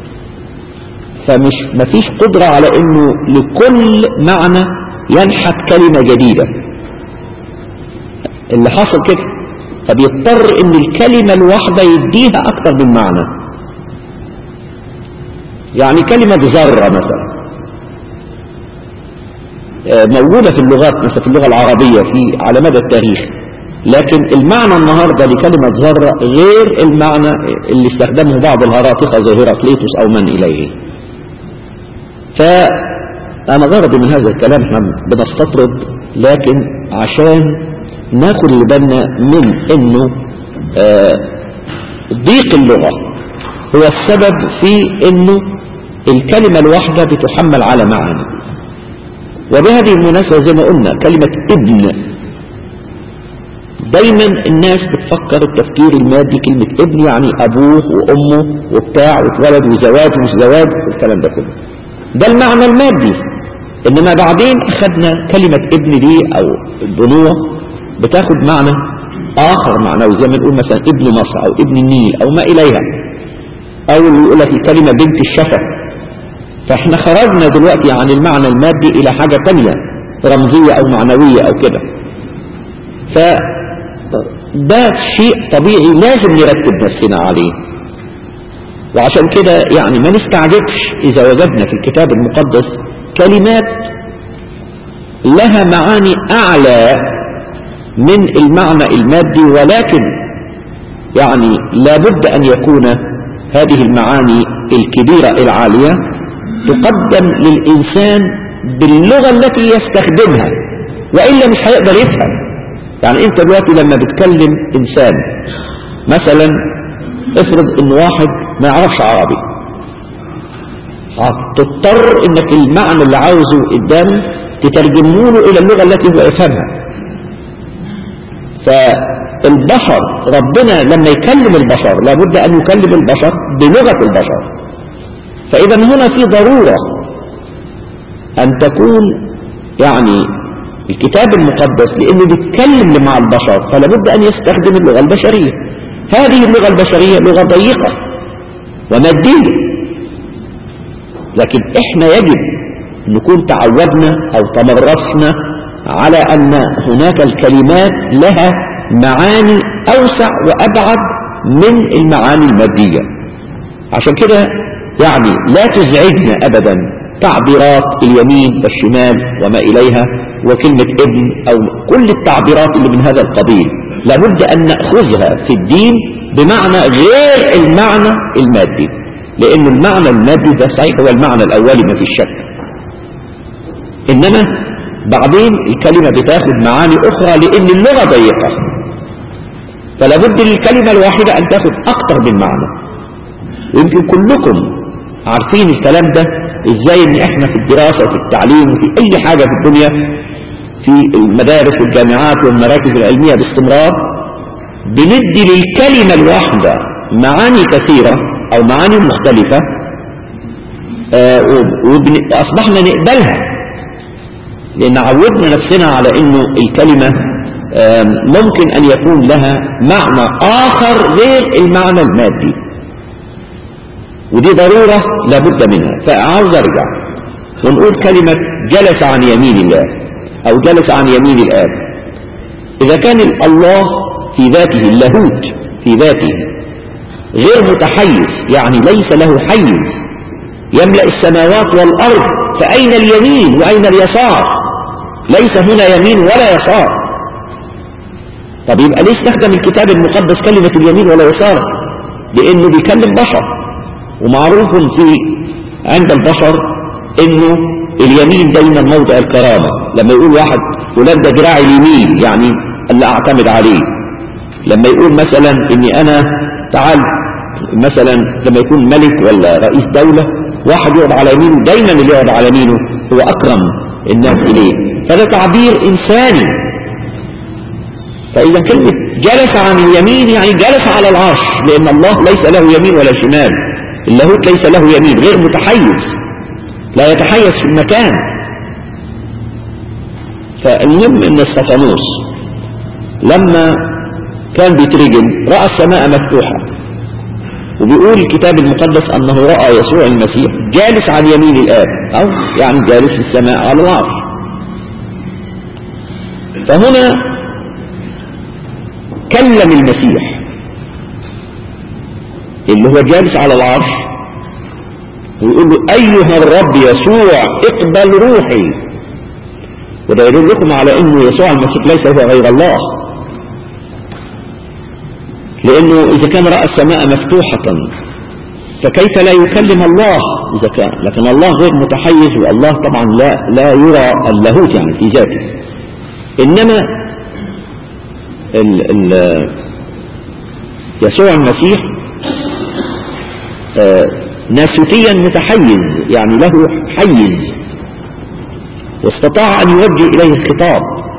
مفيش قدرة على انه لكل معنى ينحت كلمة جديدة. اللي حصل كده، فبيضطر ان الكلمة الواحدة يديها اكتر من معنى. يعني كلمة ذرة مثلا موجودة في اللغات، مثلا في اللغة العربية على مدى التاريخ، لكن المعنى النهاردة لكلمة ذرة غير المعنى اللي استخدمه بعض الهراطقة زي هيراقليطس او من اليه. فأنا غرضي من هذا الكلام، احنا بنستطرد لكن عشان ناخد اللي بالنا من انه ضيق اللغة هو السبب في انه الكلمة الواحدة بتحمل على معاني. وبهذه المناسبة زي ما قلنا كلمة ابن، دايما الناس بتفكر التفكير المادي، كلمة ابن يعني ابوه وامه وبتاع واتولد وزواج ومش زواج والكلام ده كله، ده المعنى المادي. انما بعدين اخذنا كلمة ابن دي او البنوة بتاخد معنى اخر معنوي، زي ما نقول مثلا ابن مصر او ابن النيل او ما اليها، او اللي يقول لك الكلمة بنت الشفا. فاحنا خرجنا دلوقتي عن المعنى المادي الى حاجة تانية رمزية او معنوية او كده. فده شيء طبيعي لازم نرتب نفسنا عليه. وعشان كده يعني ما نستعجبش إذا وجدنا في الكتاب المقدس كلمات لها معاني أعلى من المعنى المادي، ولكن يعني لابد أن يكون هذه المعاني الكبيرة العالية تقدم للإنسان باللغة التي يستخدمها، وإلا مش هيقدر يفهم. يعني أنت دلوقتي لما بتكلم إنسان مثلا، افرض إن واحد ما يعرفش عربي، هتضطر انك المعنى اللي عاوزه قدامه تترجمه له الى اللغة التي هو يفهمها. فالبشر ربنا لما يكلم البشر لابد ان يكلم البشر بلغة البشر. فاذا هنا في ضرورة ان تكون يعني الكتاب المقدس لانه بيتكلم مع البشر فلابد ان يستخدم اللغة البشرية. هذه اللغة البشرية لغة ضيقة ومادية، لكن احنا يجب نكون تعودنا او تمرسنا على ان هناك الكلمات لها معاني اوسع وابعد من المعاني المادية. عشان كده يعني لا تزعجنا ابدا تعبيرات اليمين والشمال وما اليها وكلمة ابن او كل التعبيرات اللي من هذا القبيل، لابد ان نأخذها في الدين بمعنى غير المعنى المادي، لأن المعنى المادي ده صحيح هو المعنى الأولي ما فيش شك، إنما بعدين الكلمة بتاخد معاني أخرى لأن اللغة ضيقة، فلا بد للكلمة الواحدة أن تاخد أكثر من معنى. ويمكن كلكم عارفين الكلام ده إزاي إن إحنا في الدراسة وفي التعليم وفي أي حاجة في الدنيا، في المدارس والجامعات والمراكز العلمية باستمرار بندي للكلمة الواحدة معاني كثيرة أو معاني مختلفة، وأصبحنا نقبلها لأن عودنا نفسنا على أنه الكلمة ممكن أن يكون لها معنى آخر غير المعنى المادي، ودي ضرورة لابد منها. فعاوز أرجع ونقول كلمة جلس عن يمين الله أو جلس عن يمين الآب. إذا كان الله في ذاته اللاهوت في ذاته غير متحيز، يعني ليس له حيز يملأ السماوات والأرض، فأين اليمين وأين اليسار؟ ليس هنا يمين ولا يسار. طب يبقى ليه استخدم الكتاب المقدس كلمة اليمين ولا يسار؟ لأنه بيكلم بشر، ومعروف عند البشر إنه اليمين دايما موضع الكرامة. لما يقول واحد فلان ده دراعي اليمين يعني اللي أعتمد عليه. لما يقول مثلا إني أنا تعال مثلا لما يكون ملك ولا رئيس دولة واحد يقعد على يمينه، دايما اللي يقعد على يمينه هو أكرم الناس إليه. فده تعبير إنساني. فإذا كلمة جلس عن اليمين يعني جلس على العرش، لأن الله ليس له يمين ولا شمال، اللاهوت ليس له يمين، غير متحيز، لا يتحيز في المكان. فالمهم ان استفانوس لما كان بيترجم رأى السماء مفتوحة، وبيقول الكتاب المقدس انه رأى يسوع المسيح جالس عن يمين الآب، او يعني جالس في السماء على العرش. فهنا كلم المسيح اللي هو جالس على العرش ويقول له ايها الرب يسوع اقبل روحي. وده يدل لكم على انه يسوع المسيح ليس هو غير الله، لانه اذا كان رأى السماء مفتوحة فكيف لا يكلم الله اذا كان، لكن الله غير متحيز، والله طبعا لا يرى اللاهوت يعني في ذاته. انما يسوع المسيح ناسوتيا متحيز، يعني له حيز واستطاع أن يوجه إليه الخطاب.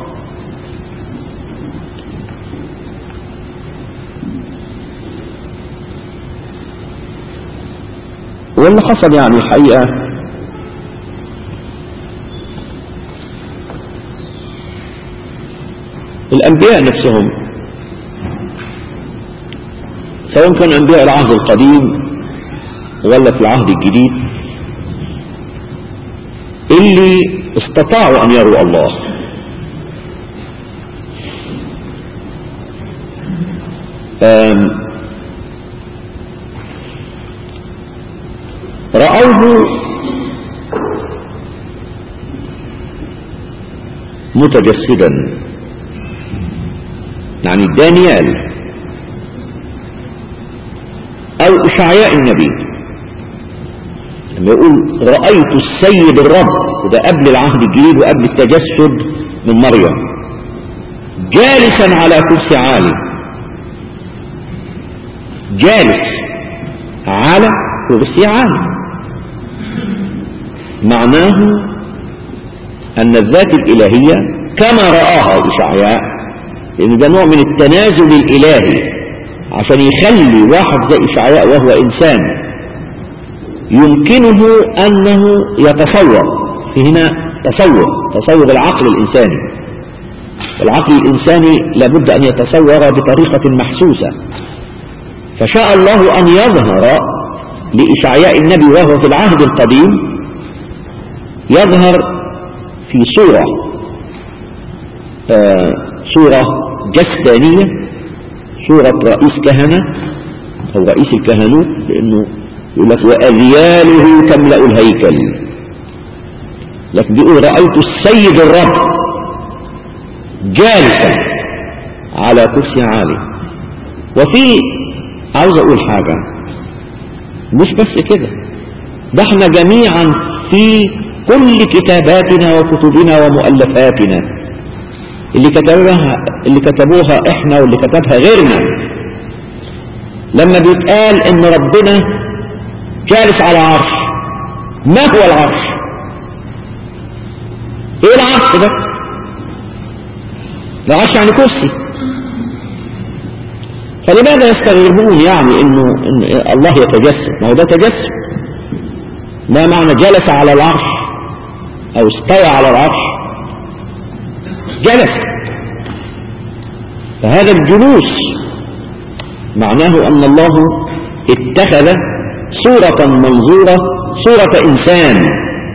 واللي حصل يعني الحقيقة الأنبياء نفسهم، سواء كان أنبياء العهد القديم ولا في العهد الجديد، اللي استطاعوا أن يروا الله رأوه متجسدا. يعني دانيال أو إشعياء النبي لما يقول رأيت السيد الرب، وده قبل العهد الجديد وقبل التجسد من مريم، جالسا على كرسي عالي. جالس على كرسي عالي معناه أن الذات الإلهية كما رآها إشعياء، لأن ده نوع من التنازل الإلهي عشان يخلي واحد زي إشعياء وهو إنسان يمكنه أنه يتصور. في هنا تصور العقل الإنساني، العقل الإنساني لابد أن يتصور بطريقة محسوسة. فشاء الله أن يظهر لإشعياء النبي وهو في العهد القديم، يظهر في صورة جسدانية، صورة رئيس كهنة أو رئيس الكهنوت، لأنه يقول لك وأذياله تملأ الهيكل. لكن بيقول رأيت السيد الرب جالسا على كرسي عالي. وفي عاوز أقول حاجة، مش بس كده، ده احنا جميعا في كل كتاباتنا وكتبنا ومؤلفاتنا اللي كتبوها احنا واللي كتبها غيرنا، لما بيتقال ان ربنا جالس على عرش، ما هو العرش؟ ايه العرش ده؟ العرش يعني كرسي. فلماذا يستغربون يعني انه الله يتجسد؟ ما هو ده تجسد. ما معنى جلس على العرش او استوى على العرش؟ جلس. فهذا الجلوس معناه ان الله اتخذ صورة منظورة، صورة إنسان،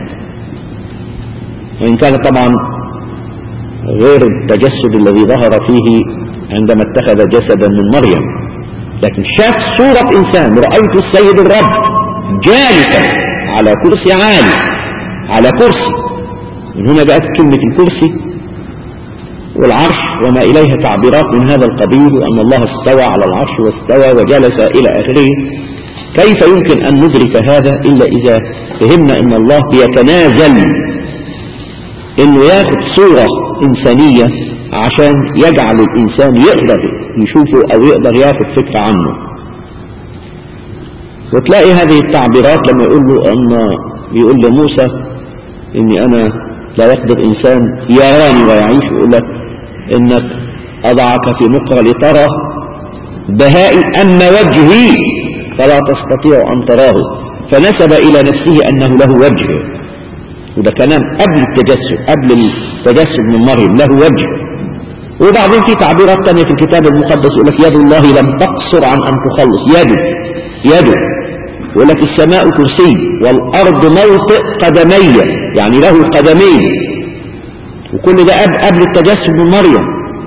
وإن كان طبعا غير التجسد الذي ظهر فيه عندما اتخذ جسدا من مريم، لكن شاف صورة إنسان. رأيت السيد الرب جالسا على كرسي عالي، على كرسي. من هنا بقت كلمة الكرسي والعرش وما إليها تعبيرات من هذا القبيل، وأن الله استوى على العرش واستوى وجلس إلى آخره. كيف يمكن أن ندرك هذا إلا إذا فهمنا أن الله يتنازل أنه ياخذ صورة إنسانية عشان يجعل الإنسان يقدر يشوفه أو يقدر ياخذ فكرة عنه. وتلاقي هذه التعبيرات لما يقول لموسى إني أنا لا يقدر إنسان يراني ويعيش، يقول لك إنك أضعك في نقرة لترى بهائي أما وجهي فلا تستطيع أن تراه، فنسب إلى نفسه أنه له وجه. وده كلام قبل التجسد من مريم، له وجه. وبعدين في تعبيرات تانية في الكتاب المقدس يقول لك يد الله لم تقصر عن أن تخلص، يده يقول لك السماء كرسي والأرض موطئ قدمي، يعني له قدمين. وكل ده قبل التجسد من مريم.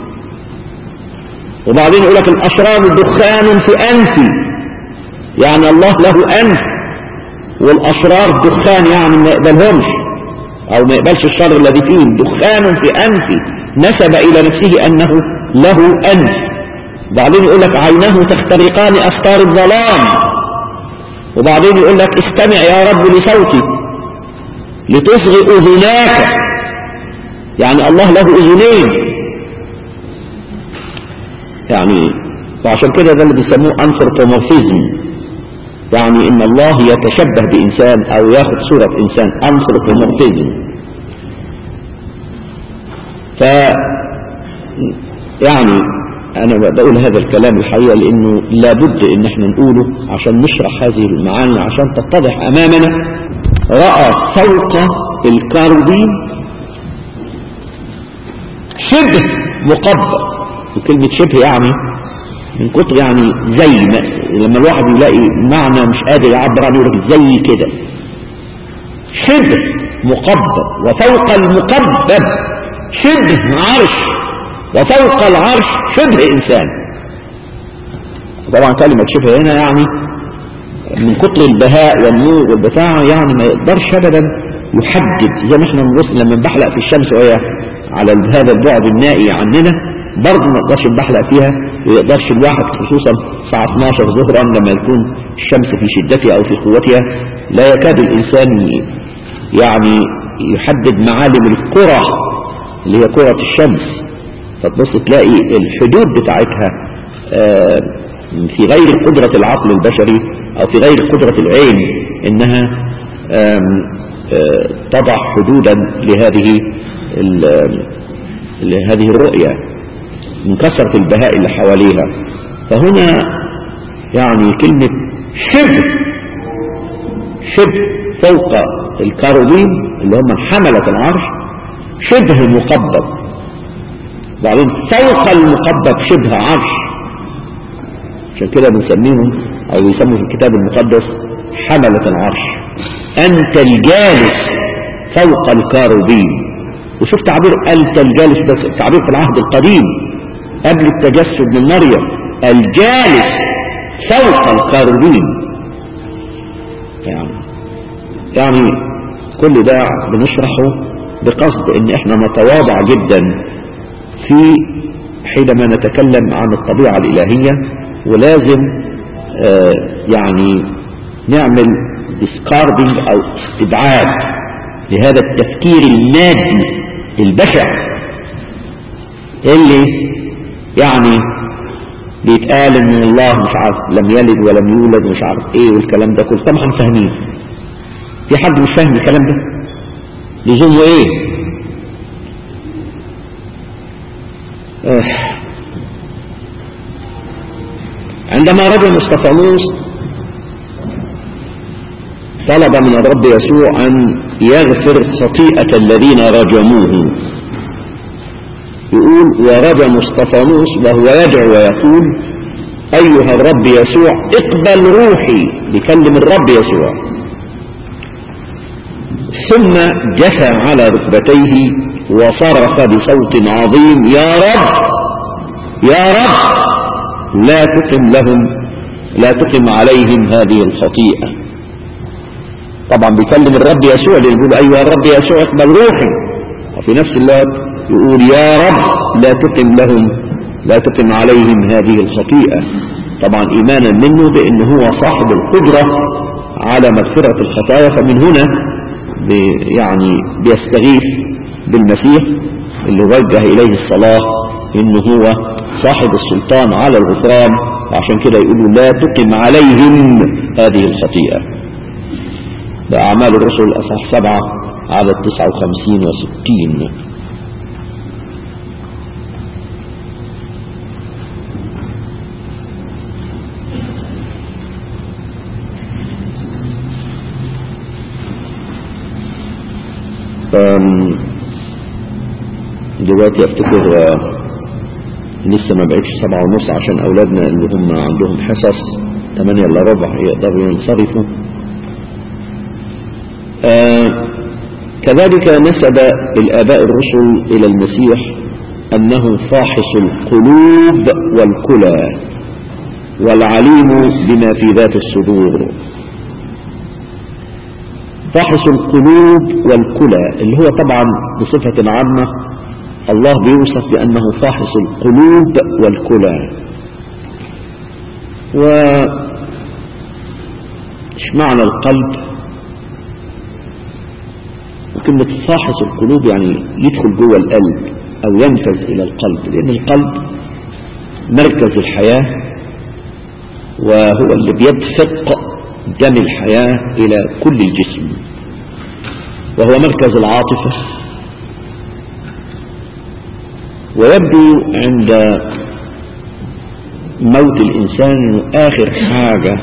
وبعدين يقول لك الأشرار دخان في أنفي، يعني الله له أنف، والأشرار دخان يعني ما يقبلهمش أو ما يقبلش الشر الذي فيهم، دخان في أنفي، نسب إلى نفسه أنه له أنف. وبعدين يقول لك عيناه تخترقان أفكار الظلام. وبعدين يقول لك استمع يا رب لصوتي لتصغي أذناك، يعني الله له أذنين. يعني وعشان كده ده اللي بيسموه أنثروبومورفيزم، يعني إن الله يتشبه بإنسان أو ياخد صورة إنسان، أنثروبومورفيزم. يعني أنا بقول هذا الكلام الحقيقة لأنه لابد إن احنا نقوله عشان نشرح هذه المعاني عشان تتضح أمامنا. رأى فوق الكاروبين شبه مقبل، وكلمة شبه يعني من كتر يعني زي ما لما الواحد يلاقي معنى مش قادر يعبر عنه يقول لك زي كده، شبه مقبل. وفوق المقبل شبه عرش، وفوق العرش شبه إنسان. طبعا كلمة شبه هنا يعني من كتر البهاء والنور والبتاع يعني ما يقدرش أبدا يحدد، زي ما احنا نبص لما نبحلق في الشمس وهي على هذا البعد النائي عننا برضه ما نقدرش نبحلق فيها، ويقدرش الواحد خصوصا الساعة 12 ظهرا لما يكون الشمس في شدتها أو في قوتها لا يكاد الإنسان يعني يحدد معالم الكرة اللي هي كرة الشمس. فتبص تلاقي الحدود بتاعتها في غير قدرة العقل البشري أو في غير قدرة العين إنها تضع حدودا لهذه الرؤية من كثرة البهاء اللي حواليها. فهنا يعني كلمة شبه فوق الكاروبين اللي هم حملة العرش شبه مقبض، وبعدين فوق المقبض شبه عرش. عشان كده بنسميهم او بيسموا في الكتاب المقدس حملة العرش. انت الجالس فوق الكاروبين. وشوف تعبير انت الجالس، بس تعبير في العهد القديم قبل التجسد من مريم، الجالس فوق الكاروبين. يعني كل ده بنشرحه بقصد ان احنا نتواضع جدا في حينما نتكلم عن الطبيعة الالهية، ولازم يعني نعمل discarding او استبعاد لهذا التفكير المادي البشع اللي يعني بيتقال ان الله مش عارف لم يلد ولم يولد ومش عارف ايه والكلام ده كله. طبعا فاهمين، في حد مش فاهم الكلام ده؟ لزومه ايه؟ عندما رجل استفانوس طلب من الرب يسوع أن يغفر خطيئة الذين رجموه، يقول ورجم استفانوس وهو يدعو ويقول أيها الرب يسوع اقبل روحي، بيكلم الرب يسوع، ثم جثى على ركبتيه وصرخ بصوت عظيم يا رب يا رب لا تقم عليهم هذه الخطيئة. طبعا بيكلم الرب يسوع اللي يقول أيها الرب يسوع اقبل روحي، وفي نفس الوقت يقول يا رب لا تقم عليهم هذه الخطيئة. طبعا إيمانا منه بأنه هو صاحب القدرة على مغفرة الخطايا، فمن هنا يعني بيستغيث بالمسيح اللي وجه إليه الصلاة إنه هو صاحب السلطان على الغفران وعشان كده يقولوا لا تقم عليهم هذه الخطيئة. ده أعمال الرسل أصح 7 عدد 59 و60. دلوقتي افتكر لسه ما بقتش 7:30 عشان اولادنا اللي هم عندهم حصص 8:15 يقدروا ينصرفوا. كذلك نسب الآباء الرسل إلى المسيح أنه فاحص القلوب والكلى والعليم بما في ذات الصدور. فاحص القلوب والكلى اللي هو طبعا بصفة عامة الله بيوصف بأنه فاحص القلوب والكلى. وش معنى القلب؟ وكلمة فاحص القلوب يعني يدخل جوه القلب أو ينفذ إلى القلب، لأن القلب مركز الحياة وهو اللي بيدفق دم الحياة إلى كل الجسم، وهو مركز العاطفة. ويبدو عند موت الإنسان آخر حاجة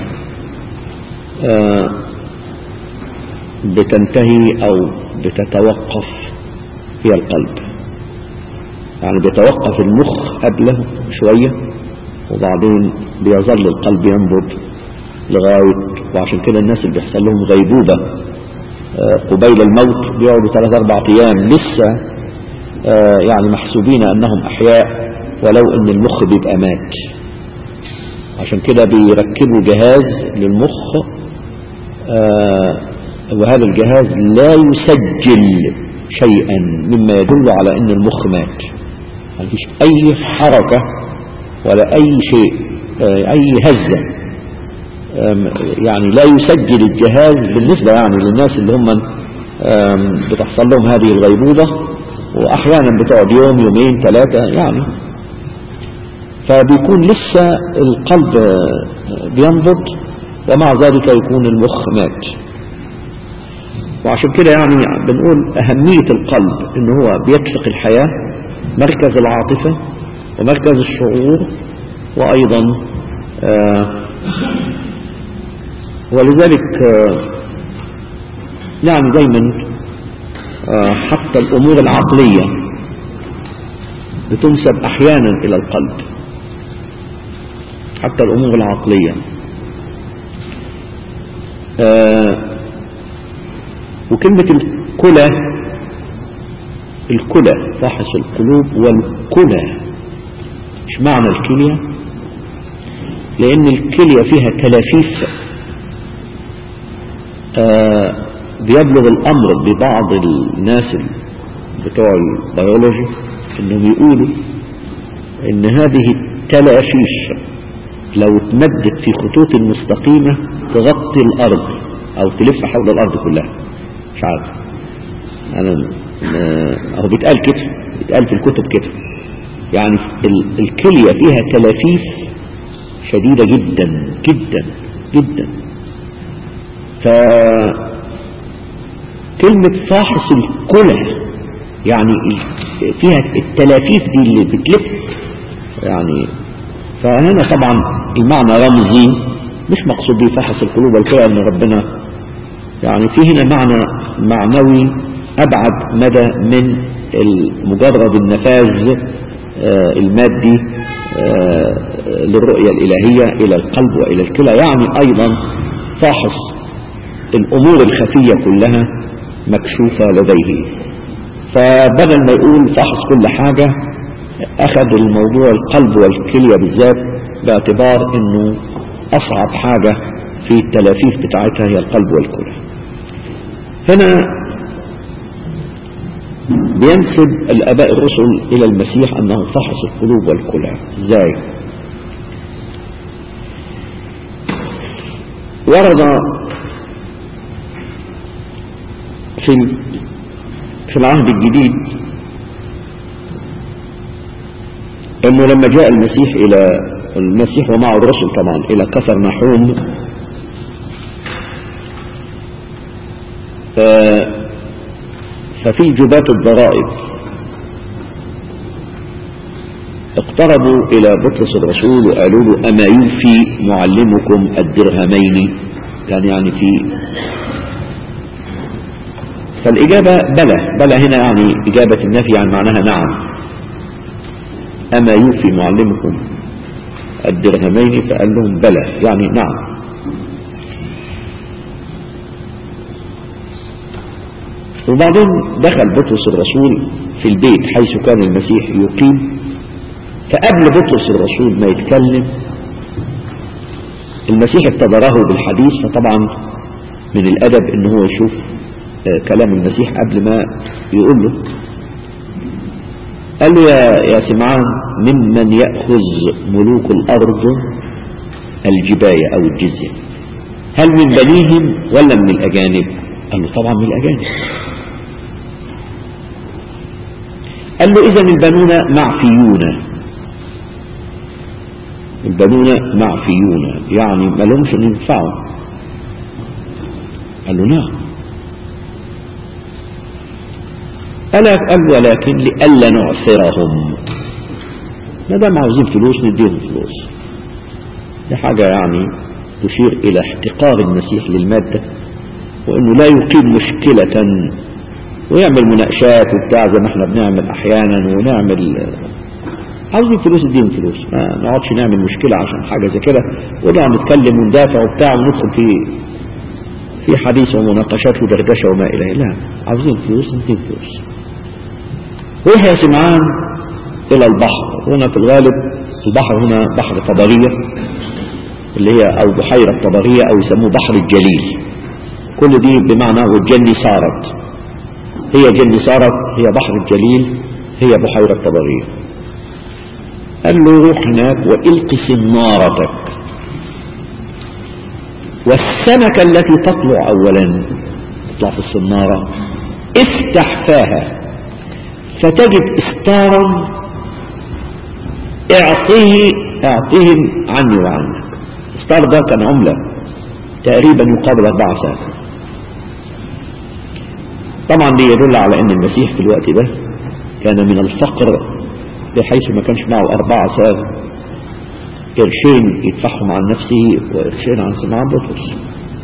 بتنتهي أو بتتوقف هي القلب. يعني بيتوقف المخ قبله شوية وبعدين بيظل القلب ينبض لغاية، وعشان كده الناس اللي بيحصل لهم غيبوبة قبيل الموت بيقعدوا 3-4 أيام لسه يعني محسوبين أنهم أحياء ولو أن المخ بيبقى مات. عشان كده بيركبوا جهاز للمخ وهذا الجهاز لا يسجل شيئا مما يدل على أن المخ مات. ما فيش أي حركة ولا أي شيء أي هزة، يعني لا يسجل الجهاز بالنسبة يعني للناس اللي هم بتحصل لهم هذه الغيبوبة، وأحيانا بتقعد يوم 2-3 يعني، فبيكون لسه القلب بينبض ومع ذلك يكون المخ مات. وعشان كده يعني بنقول أهمية القلب إن هو بيدفق الحياة، مركز العاطفة ومركز الشعور، وأيضا ولذلك يعني دايما حتى الأمور العقلية بتنسب أحيانا إلى القلب، حتى الأمور العقلية. وكلمة الكلى فاحص القلوب والكلى. مش معنى الكلية؟ لأن الكلية فيها تلافيف بيبلغ الأمر ببعض الناس بتوع البيولوجي انهم يقولوا ان هذه التلافيف لو اتمدت في خطوط مستقيمة تغطي الأرض أو تلف حول الأرض كلها. مش عارف هو بيتقال كده، بيتقال في الكتب كده. يعني الكلية فيها تلافيف شديدة جدا جدا جدا. كلمة فاحص الكلى يعني فيها التلافيف دي اللي بتلف يعني. فهنا طبعا المعنى رمزي مش مقصود به فاحص القلوب والكلى ان ربنا يعني في هنا معنى معنوي ابعد مدى من مجرد النفاذ المادي للرؤية الإلهية إلى القلب وإلى الكلى. يعني أيضا فاحص الأمور الخفية كلها مكشوفة لديه. فبدل ما يقول فاحص كل حاجة أخذ الموضوع القلب والكلية بالذات باعتبار أنه أصعب حاجة في التلافيف بتاعتها هي القلب والكلى. هنا بينسب الآباء الرسل إلى المسيح أنه فحص القلوب والكلى. إزاي؟ ورد في العهد الجديد أنه لما جاء المسيح إلى المسيح ومعه الرسل طبعا إلى كفر نحوم، ففي جباة الضرائب اقتربوا إلى بطرس الرسول وقالوا له أما يوفي معلمكم الدرهمين؟ كان يعني في، فالإجابة بلى هنا يعني إجابة النفي عن معناها نعم. أما يوفي معلمكم الدرهمين؟ فقال لهم بلى يعني نعم. وبعدين دخل بطرس الرسول في البيت حيث كان المسيح يقيم، فقبل بطرس الرسول ما يتكلم المسيح ابتدره بالحديث، فطبعا من الأدب إن هو يشوف كلام المسيح قبل ما يقول له. قال له يا سمعان، ممن يأخذ ملوك الأرض الجباية أو الجزية؟ هل من بنيهم ولا من الأجانب؟ قال له طبعا من الأجانب. قال له إذن البنون معفيون. البنون معفيون يعني ما لهمش ان ينفعوا. قال له نعم. قال ولكن لئلا نعثرهم، ما دام عاوزين فلوس نديهم فلوس. دي حاجة يعني تشير إلى احتقار المسيح للمادة، وإنه لا يقيم مشكلة ويعمل مناقشات وبتاع زي ما احنا بنعمل أحيانا، ونعمل عاوزين فلوس نديهم فلوس، ما نقعدش نعمل مشكلة عشان حاجة زي كده ونقعد نتكلم وندافع وبتاع وندخل في حديث ومناقشات ودردشة وما إليه. لا، عاوزين فلوس نديهم فلوس. روح يا سمعان إلى البحر. هنا في الغالب البحر هنا بحر طبرية اللي هي أو بحيرة طبرية أو يسموه بحر الجليل. كل دي بمعنى والجني صارت، هي جني صارت هي بحر الجليل هي بحيرة طبرية. قال له روح هناك وإلق سنارتك، والسمكة التي تطلع أولا تطلع في السنارة افتح فاها فتجد استارا اعطيهم عني وعنك. استار ده كان عملة تقريبا يقابل 4 ساعات. طبعا دي يدل على ان المسيح في الوقت ده كان من الفقر بحيث ما كانش معه 4 ساغ، قرشين يدفعهم عن نفسه وقرشين عن سمعان بطرس،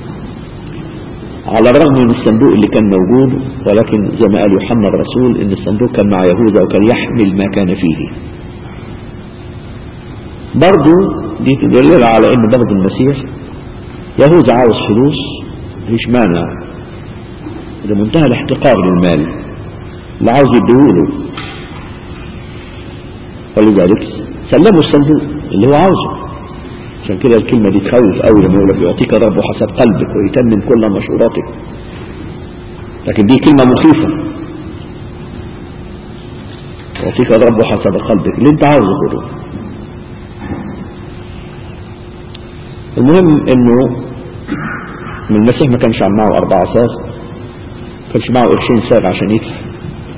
على الرغم من الصندوق اللي كان موجود، ولكن زي ما قال يوحنا الرسول ان الصندوق كان مع يهوذا وكان يحمل ما كان فيه. برضو دي تدل على ان برضو المسيح يهوذا عاوز فلوس مفيش مانع، ده منتهى الاحتقار للمال اللي عاوز يديهوله، ولذلك سلموا الصندوق اللي هو عاوزه. عشان كده الكلمة دي تخوف قوي لما يقول لك يعطيك الرب حسب قلبك ويتمم كل مشوراتك، لكن دي كلمة مخيفة. يعطيك الرب حسب قلبك اللي انت عاوزه كله. المهم انه المسيح ما كانش معه 4 ساغ، ما كانش معه قرشين ساغ عشان يدفع،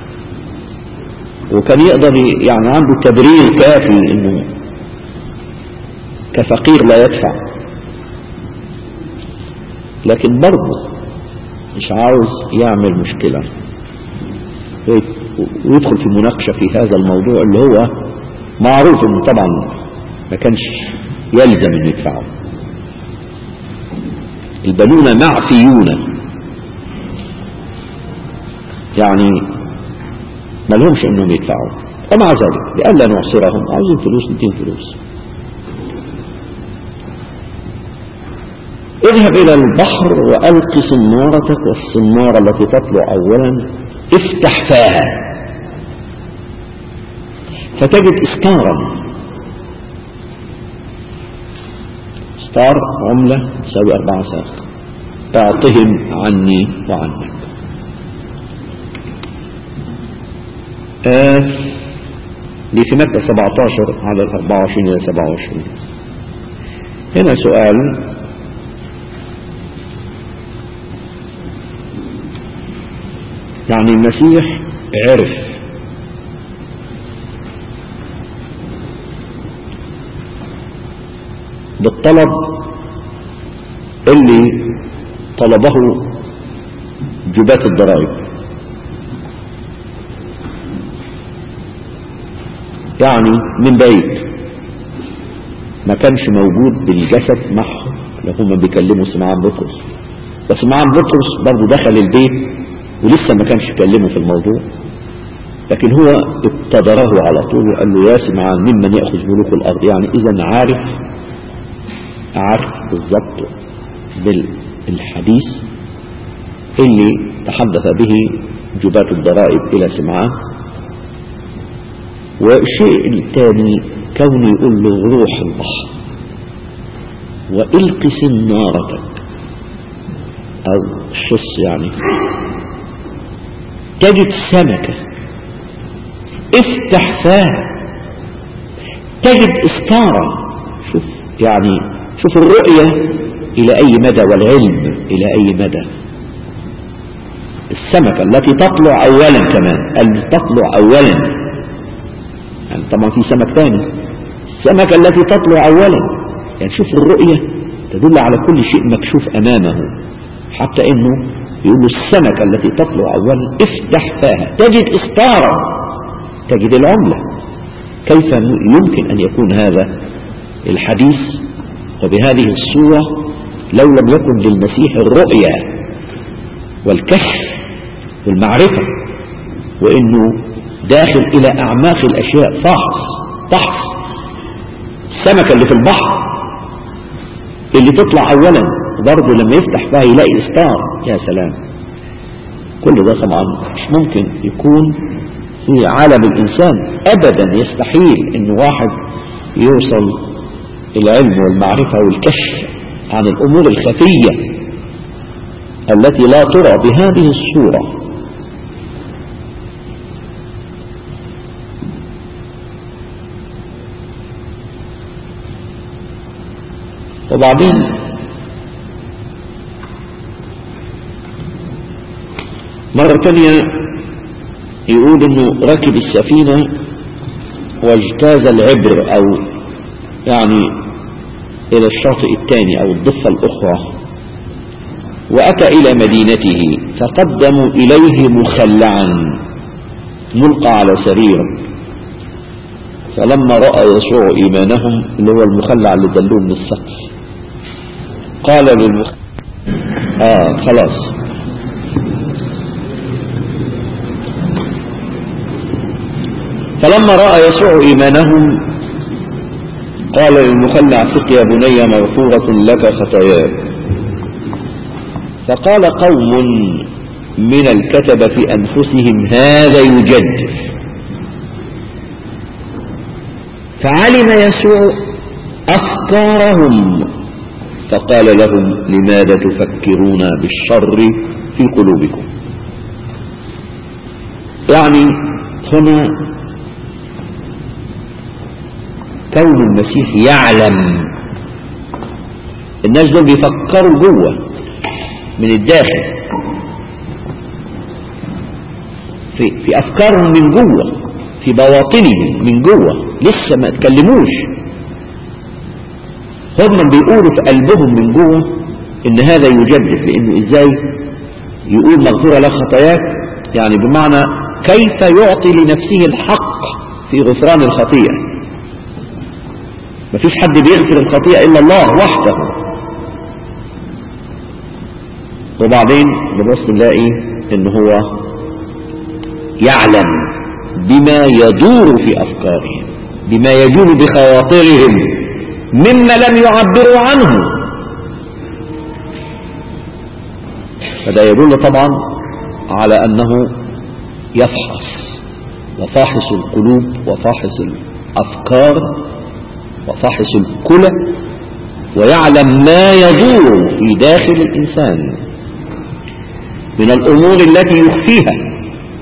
وكان يقدر يعني عنده تبرير كافي انه كفقير لا يدفع، لكن برضه مش عاوز يعمل مشكلة ويدخل في مناقشة في هذا الموضوع اللي هو معروف انه طبعا ما كانش يلزم انه يدفعه. البنون معفيون يعني ما لهمش انهم يدفعوا، ومع ذلك لئلا نعصرهم عاوزين فلوس نديهم فلوس. اذهب الى البحر والق صنارتك، والصنارة التي تطلع اولا افتح فاها فتجد استارا. استار عملة تساوي 4 ساغ، اعطهم عني وعنك. دي في متى 17 على 24 إلى 27. هنا سؤال: يعني المسيح عرف بالطلب اللي طلبه جباة الضرائب. يعني من بعيد ما كانش موجود بالجسد معهم، هم بيكلموا سمعان بطرس، وسمعان بطرس برضه دخل البيت ولسه ما كانش يكلمه في الموضوع، لكن هو ابتدره على طول وقال له يا سمعان ممن يأخذ ملوك الأرض. يعني إذا عارف بالضبط بالحديث اللي تحدث به جباة الضرائب إلى سمعان. والشيء الثاني كونه يقول له روح البحر وإلق سنارتك أو شص، يعني تجد سمكة، افتح فاه تجد استارة. شوف الرؤية إلى أي مدى والعلم إلى أي مدى. السمكة التي تطلع أولا، كمان تطلع أولا، يعني طبعا في سمك ثاني، السمكة التي تطلع أولا. يعني شوف الرؤية تدل على كل شيء مكشوف أمامه، حتى إنه يقول السمكة التي تطلع أولا افتح فاها تجد استارة، تجد العملة. كيف يمكن أن يكون هذا الحديث وبهذه الصورة لو لم يكن للمسيح الرؤية والكشف والمعرفة، وإنه داخل إلى أعماق الأشياء، فحص السمكة اللي في البحر اللي تطلع أولا برضه لما يفتح فيها يلاقي إستار. يا سلام، كل ده طبعا مش ممكن يكون في عالم الإنسان أبدا. يستحيل إن واحد يوصل العلم والمعرفة والكشف عن الأمور الخفية التي لا ترى بهذه الصورة. وبعدين مرة تانية يقول انه ركب السفينة واجتاز العبر، او يعني الى الشاطئ الثاني او الضفة الاخرى، واتى الى مدينته فقدموا اليه مخلعا ملقى على سرير. فلما رأى يسوع ايمانهم، اللي هو المخلع اللي دلوه من السقف، قال خلاص. فلما رأى يسوع إيمانهم قال للمخلع ثق يا بني مغفورة لك خطاياك. فقال قوم من الكتبة في أنفسهم هذا يجدف. فعلم يسوع أفكارهم فقال لهم لماذا تفكرون بالشر في قلوبكم. يعني هنا كون المسيح يعلم الناس دول بيفكروا جوه من الداخل، في أفكارهم من جوه، في بواطنهم من جوه، لسه ما اتكلموش، هم بيقولوا في قلبهم من جوه ان هذا يجدف. لانه ازاي يقول مغفورة لك خطاياك؟ يعني بمعنى كيف يعطي لنفسه الحق في غفران الخطيئة. مفيش حد بيغفر الخطيئة الا الله وحده. وبعدين نبص نلاقي ان هو يعلم بما يدور في افكارهم، بما يجول بخواطرهم مما لم يعبروا عنه. فده يدل طبعا على أنه يفحص، وفاحص القلوب وفاحص الأفكار وفاحص الكلى، ويعلم ما يدور في داخل الإنسان من الأمور التي يخفيها.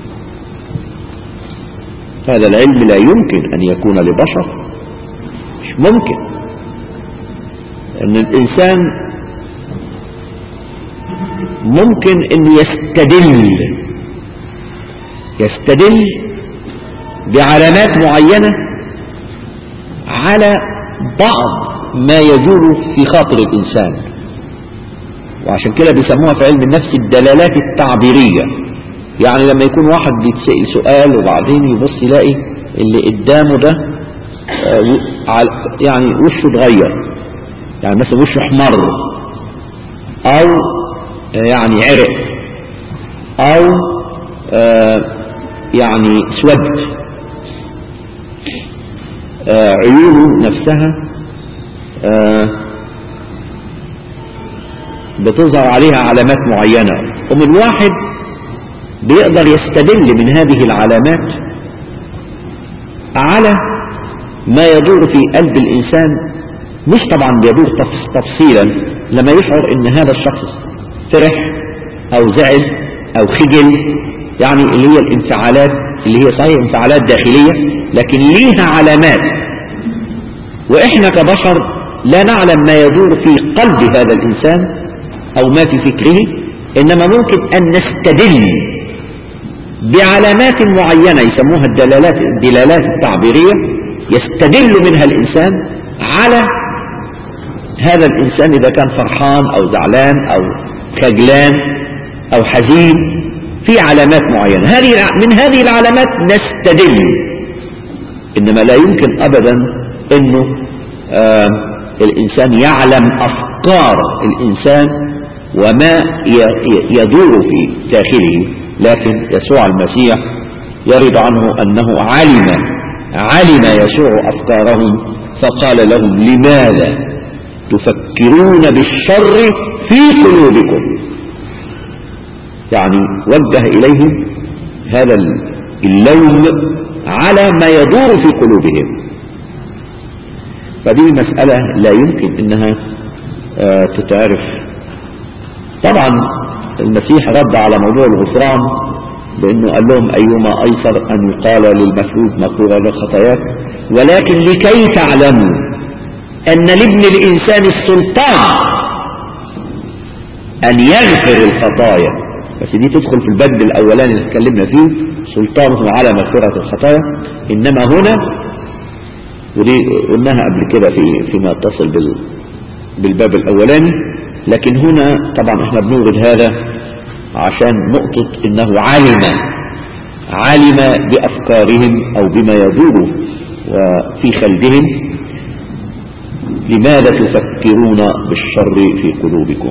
هذا العلم لا يمكن أن يكون لبشر، مش ممكن. ان الانسان ممكن ان يستدل بعلامات معينة على بعض ما يجول في خاطر الإنسان. وعشان كده بيسموها في علم النفس الدلالات التعبيرية. يعني لما يكون واحد بيتسأل سؤال وبعدين يبص يلاقي اللي قدامه ده يعني وشه اتغير، يعني مثلا وشه احمر او يعني عرق او يعني اسود، عيونه نفسها بتظهر عليها علامات معينة، ومن واحد بيقدر يستدل من هذه العلامات على ما يدور في قلب الإنسان، مش طبعا بيدور تفصيلا، لما يشعر ان هذا الشخص فرح او زعل او خجل، يعني اللي هي الانفعالات اللي هي صحيح انفعالات داخلية لكن ليها علامات، واحنا كبشر لا نعلم ما يدور في قلب هذا الانسان او ما في فكره، انما ممكن ان نستدل بعلامات معينة يسموها الدلالات التعبيرية، يستدل منها الانسان على هذا الانسان اذا كان فرحان او زعلان او خجلان او حزين، في علامات معينة من هذه العلامات نستدل. انما لا يمكن ابدا انه الانسان يعلم افكار الانسان وما يدور في داخله، لكن يسوع المسيح يرد عنه انه علم يسوع افكارهم فقال لهم لماذا تفكرون بالشر في قلوبكم، يعني وجه إليهم هذا اللوم على ما يدور في قلوبهم. فدي مسألة لا يمكن انها تتعرف. طبعا المسيح رد على موضوع الغفران بانه قال لهم ايما ايسر ان يقال للمفلوج مغفورة لك خطاياك، ولكن لكي تعلموا ان لابن الانسان السلطان ان يغفر الخطايا. بس دي تدخل في البند الاولاني اللي اتكلمنا فيه، سلطانه على مغفرة الخطايا. انما هنا، ودي قلناها قبل كده فيما يتصل بالباب الاولاني، لكن هنا طبعا احنا بنورد هذا عشان نقطة انه علم بافكارهم او بما يدور وفي خلدهم. لماذا تفكرون بالشر في قلوبكم؟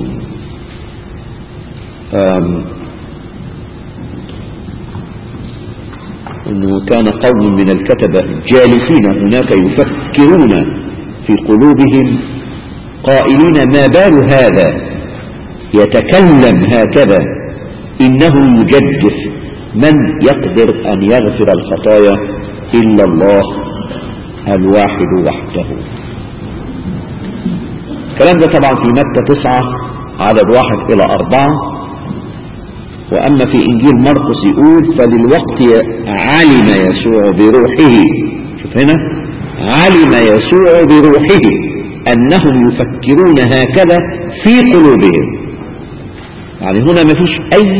انه كان قوم من الكتبة جالسين هناك يفكرون في قلوبهم قائلين ما بال هذا يتكلم هكذا انه يجدف، من يقدر ان يغفر الخطايا الا الله الواحد وحده. الكلام ده طبعا في متى 9 عدد 1-4. وأما في إنجيل مرقس يقول فللوقت علم يسوع بروحه، شوف هنا علم يسوع بروحه أنهم يفكرون هكذا في قلوبهم. يعني هنا ما فيش أي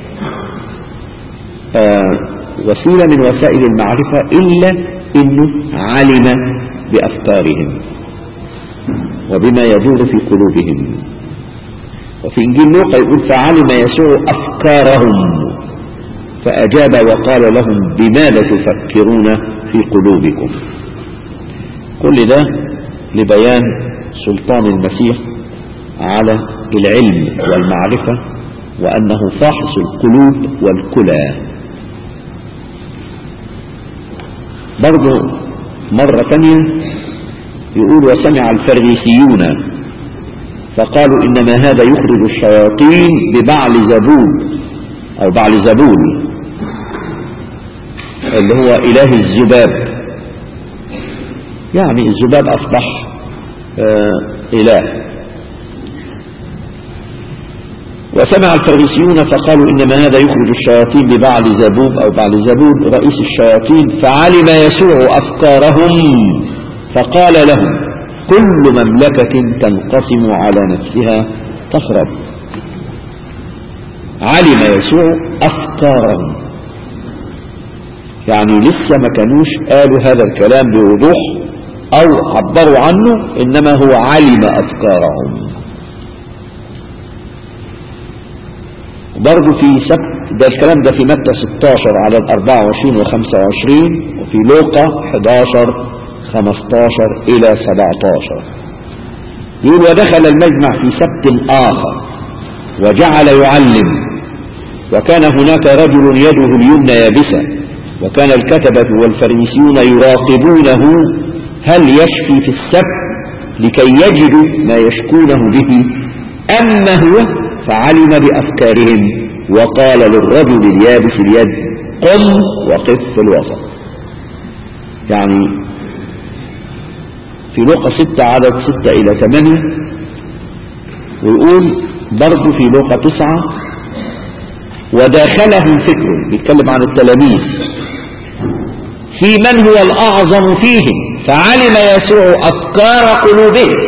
وسيلة من وسائل المعرفة إلا أنه علم بأفكارهم وبما يدور في قلوبهم. وفي إنجيل لوقا يقول فعلم يسوع أفكارهم فأجاب وقال لهم بماذا تفكرون في قلوبكم. كل ده لبيان سلطان المسيح على العلم والمعرفة، وأنه فاحص القلوب والكلى. برضو مرة ثانية يقول وسمع الفريسيون فقالوا إنما هذا يخرج الشياطين ببعل زبول أو بعل زبول اللي هو إله الذباب، يعني الذباب أصبح إله. وسمع الفريسيون فقالوا إنما هذا يخرج الشياطين ببعل زبوب أو بعل زبول رئيس الشياطين، فعلم يسوع أفكارهم فقال لهم كل مملكة تنقسم على نفسها تخرب. علم يسوع أفكارهم، يعني لسه ما كانوش قالوا هذا الكلام بوضوح أو عبروا عنه، إنما هو علم أفكارهم. برضو في سبت ده الكلام ده في متى 16 على 24 و25، وفي لوقا 11 15 إلى 17. يقول: ودخل المجمع في سبت آخر وجعل يعلم، وكان هناك رجل يده اليمنى يابسة، وكان الكتبة والفريسيون يراقبونه هل يشفي في السبت لكي يجدوا ما يشكونه به. أما هو فعلم بأفكارهم وقال للرجل اليابس اليد: قم وقف في الوسط. يعني في لوقا 6 عدد 6 إلى 8. ويقول برضو في لوقا 9: وداخلهم فكر، بيتكلم عن التلاميذ، في من هو الأعظم فيهم، فعلم يسوع أفكار قلوبهم.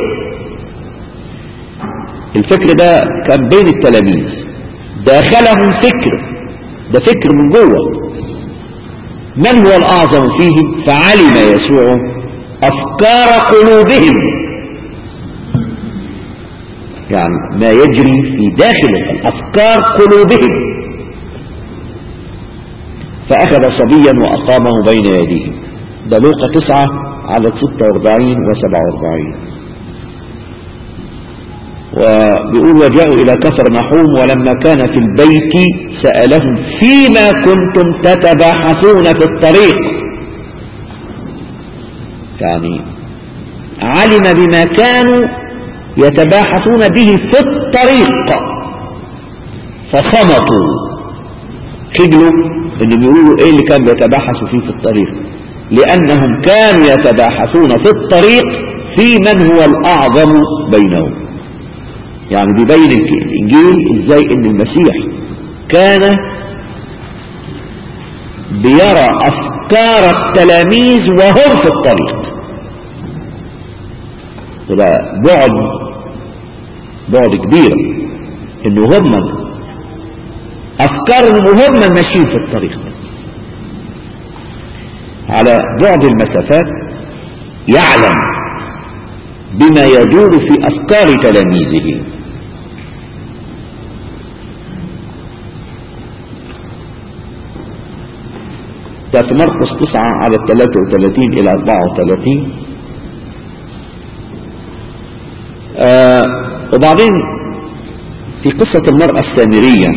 الفكر ده كان بين التلاميذ، داخلهم فكر، ده فكر من جوه. من هو الأعظم فيهم، فعلم يسوع أفكار قلوبهم، يعني ما يجري في داخل أفكار قلوبهم. فأخذ صبيا وأقامه بين يديه. ده لوقا 9 عدد 46 و47. وبيقول: وجاءوا إلى كفرنحوم، ولما كان في البيت سألهم: فيما كنتم تتباحثون في الطريق. يعني علم بما كانوا يتباحثون به في الطريق، فصمتوا، خجلوا انهم يقولوا ايه اللي كانوا يتباحثوا فيه في الطريق، لأنهم كانوا يتباحثون في الطريق في من هو الأعظم بينهم. يعني بيبين الإنجيل ازاي ان المسيح كان بيرى أفكار التلاميذ وهم في الطريق. وده بعد كبير، انه هم أفكارهم وهم ماشيين في الطريق ده. على بعد المسافات يعلم بما يدور في أفكار تلاميذه. ده في مرقس 9 على 33 إلى 34. وبعدين في قصة المرأة السامرية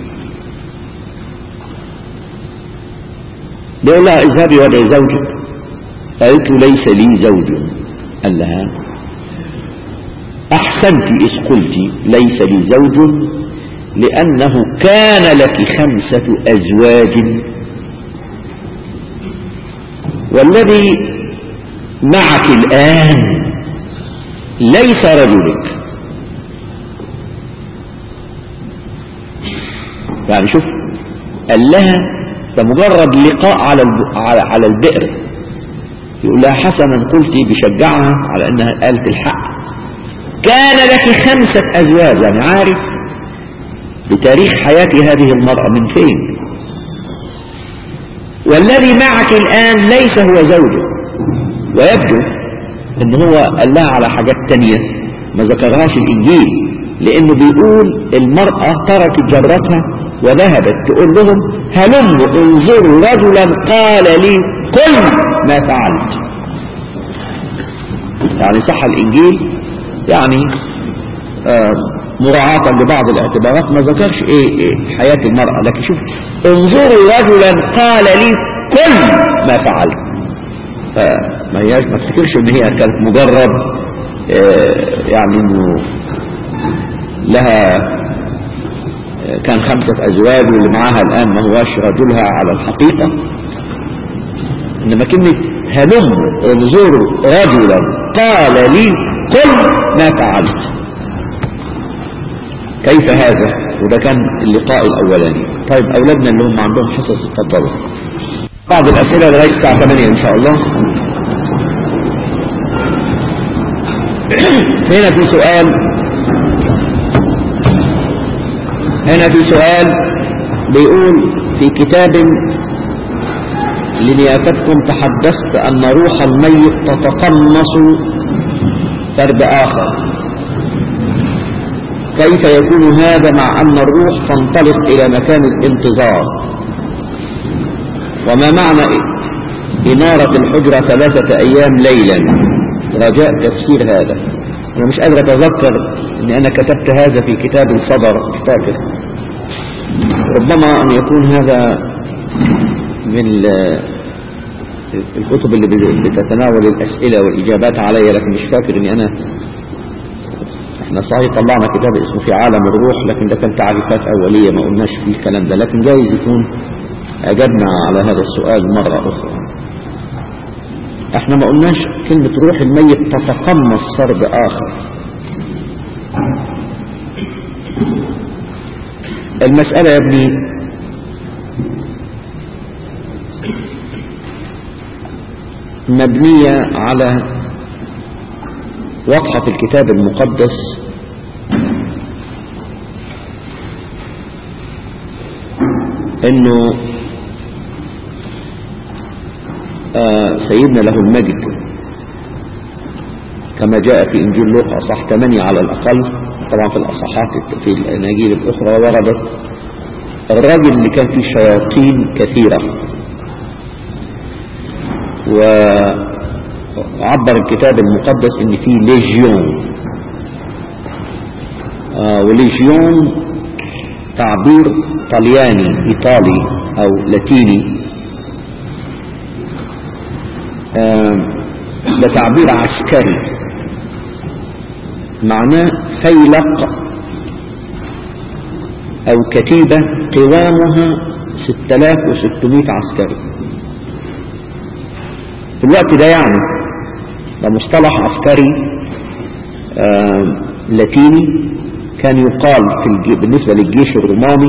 بيقول لها: اذهبي وادعي زوجك. قالت له: ليس لي زوج. قال لها: أحسنت إذ قلت ليس لي زوج، لأنه كان لك 5 أزواج، والذي معك الآن ليس رجلك. يعني شوف، قال لها ده مجرد لقاء على البئر، يقول لها: حسنا قلتي، بيشجعها على انها قالت الحق. كان لك 5 أزواج، يعني عارف بتاريخ حياة هذه المرأة من فين. والذي معك الآن ليس هو زوجه. ويبدو ان هو قال لها على حاجات تانية ما ذكرهاش الإنجيل، لأنه بيقول المرأة تركت جرتها وذهبت تقول لهم: هلموا انظروا رجلا قال لي كل ما فعلت. يعني صح الإنجيل يعني مراعاة لبعض الاعتبارات ما ذكرش ايه حياة المرأة، لكن شوف: انظروا رجلا قال لي كل ما فعلت. ما تفتكرش ان هي كانت مجرد يعني انه لها كان 5 أزواج واللي معاها الآن ما هواش رجلها على الحقيقة. إنما كلمة هلموا انظروا رجلا قال لي كل ما فعلت. كيف هذا؟ وده كان اللقاء الأولاني. طيب أولادنا اللي هم عندهم حصص اتفضلوا. بعض الأسئلة لغاية الساعة 8 إن شاء الله. هنا في سؤال بيقول: في كتاب لنيافتكم تحدثت أن روح الميت تتقمص فرد آخر، كيف يكون هذا مع أن الروح تنطلق إلى مكان الانتظار؟ وما معنى إنارة الحجرة 3 أيام ليلا؟ رجاء تفسير هذا. أنا مش قادر أتذكر أني أنا كتبت هذا في كتاب صدر، مش فاكر. ربما أن يكون هذا من الكتب اللي بتتناول الأسئلة والإجابات عليها، لكن مش فاكر أني احنا صحيح طلعنا كتاب اسمه في عالم الروح، لكن ده كان تعريفات أولية ما قلناش فيه الكلام ده، لكن جايز يكون أجبنا على هذا السؤال مرة أخرى. احنا ما قلناش كلمة روح الميت تتقمص فرد آخر. المسألة يا ابني مبنية على واضحة في الكتاب المقدس انه سيدنا له المجد كما جاء في انجيل لوقا اصحاح 8 على الاقل، طبعا في الاصحاحات في الاناجيل الاخرى وردت الراجل اللي كان فيه شياطين كثيرة، وعبر الكتاب المقدس ان فيه ليجيون، وليجيون تعبير طلياني ايطالي او لاتيني، ده تعبير عسكري معناه فيلق او كتيبة قوامها 6600 عسكري. في الوقت ده يعني ده مصطلح عسكري لاتيني كان يقال بالنسبة للجيش الروماني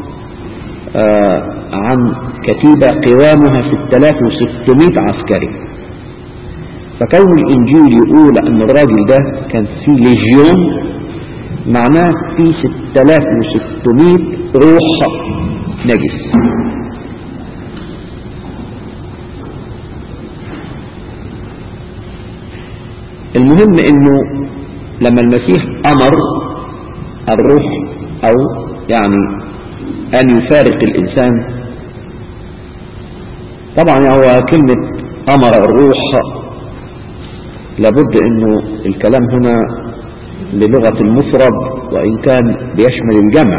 عن كتيبة قوامها 6600 عسكري. فكون الإنجيل يقول أن الراجل ده كان فيه ليجيون معناه فيه 6600 روح نجس. المهم انه لما المسيح امر الروح او يعني ان يفارق الانسان، طبعا هو كلمة امر الروح لابد انه الكلام هنا للغة المفرد وان كان بيشمل الجمع،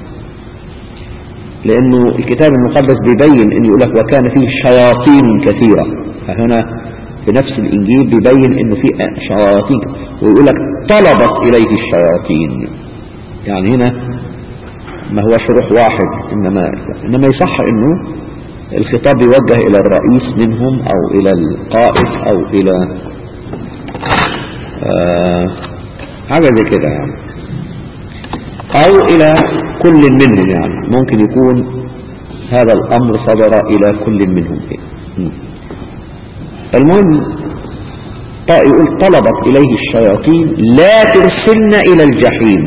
لانه الكتاب المقدس بيبين انه يقولك وكان فيه شياطين كثيرة، فهنا في نفس الإنجيل بيبين إنه في شياطين، ويقولك طلبت إليه الشياطين، يعني هنا ما هوش روح واحد، إنما يصح إنه الخطاب يوجه إلى الرئيس منهم أو إلى القائد أو إلى حاجة زي كده يعني، أو إلى كل منهم، يعني ممكن يكون هذا الأمر صدر إلى كل منهم. المهم يقول طلبت إليه الشياطين لا ترسلنا إلى الجحيم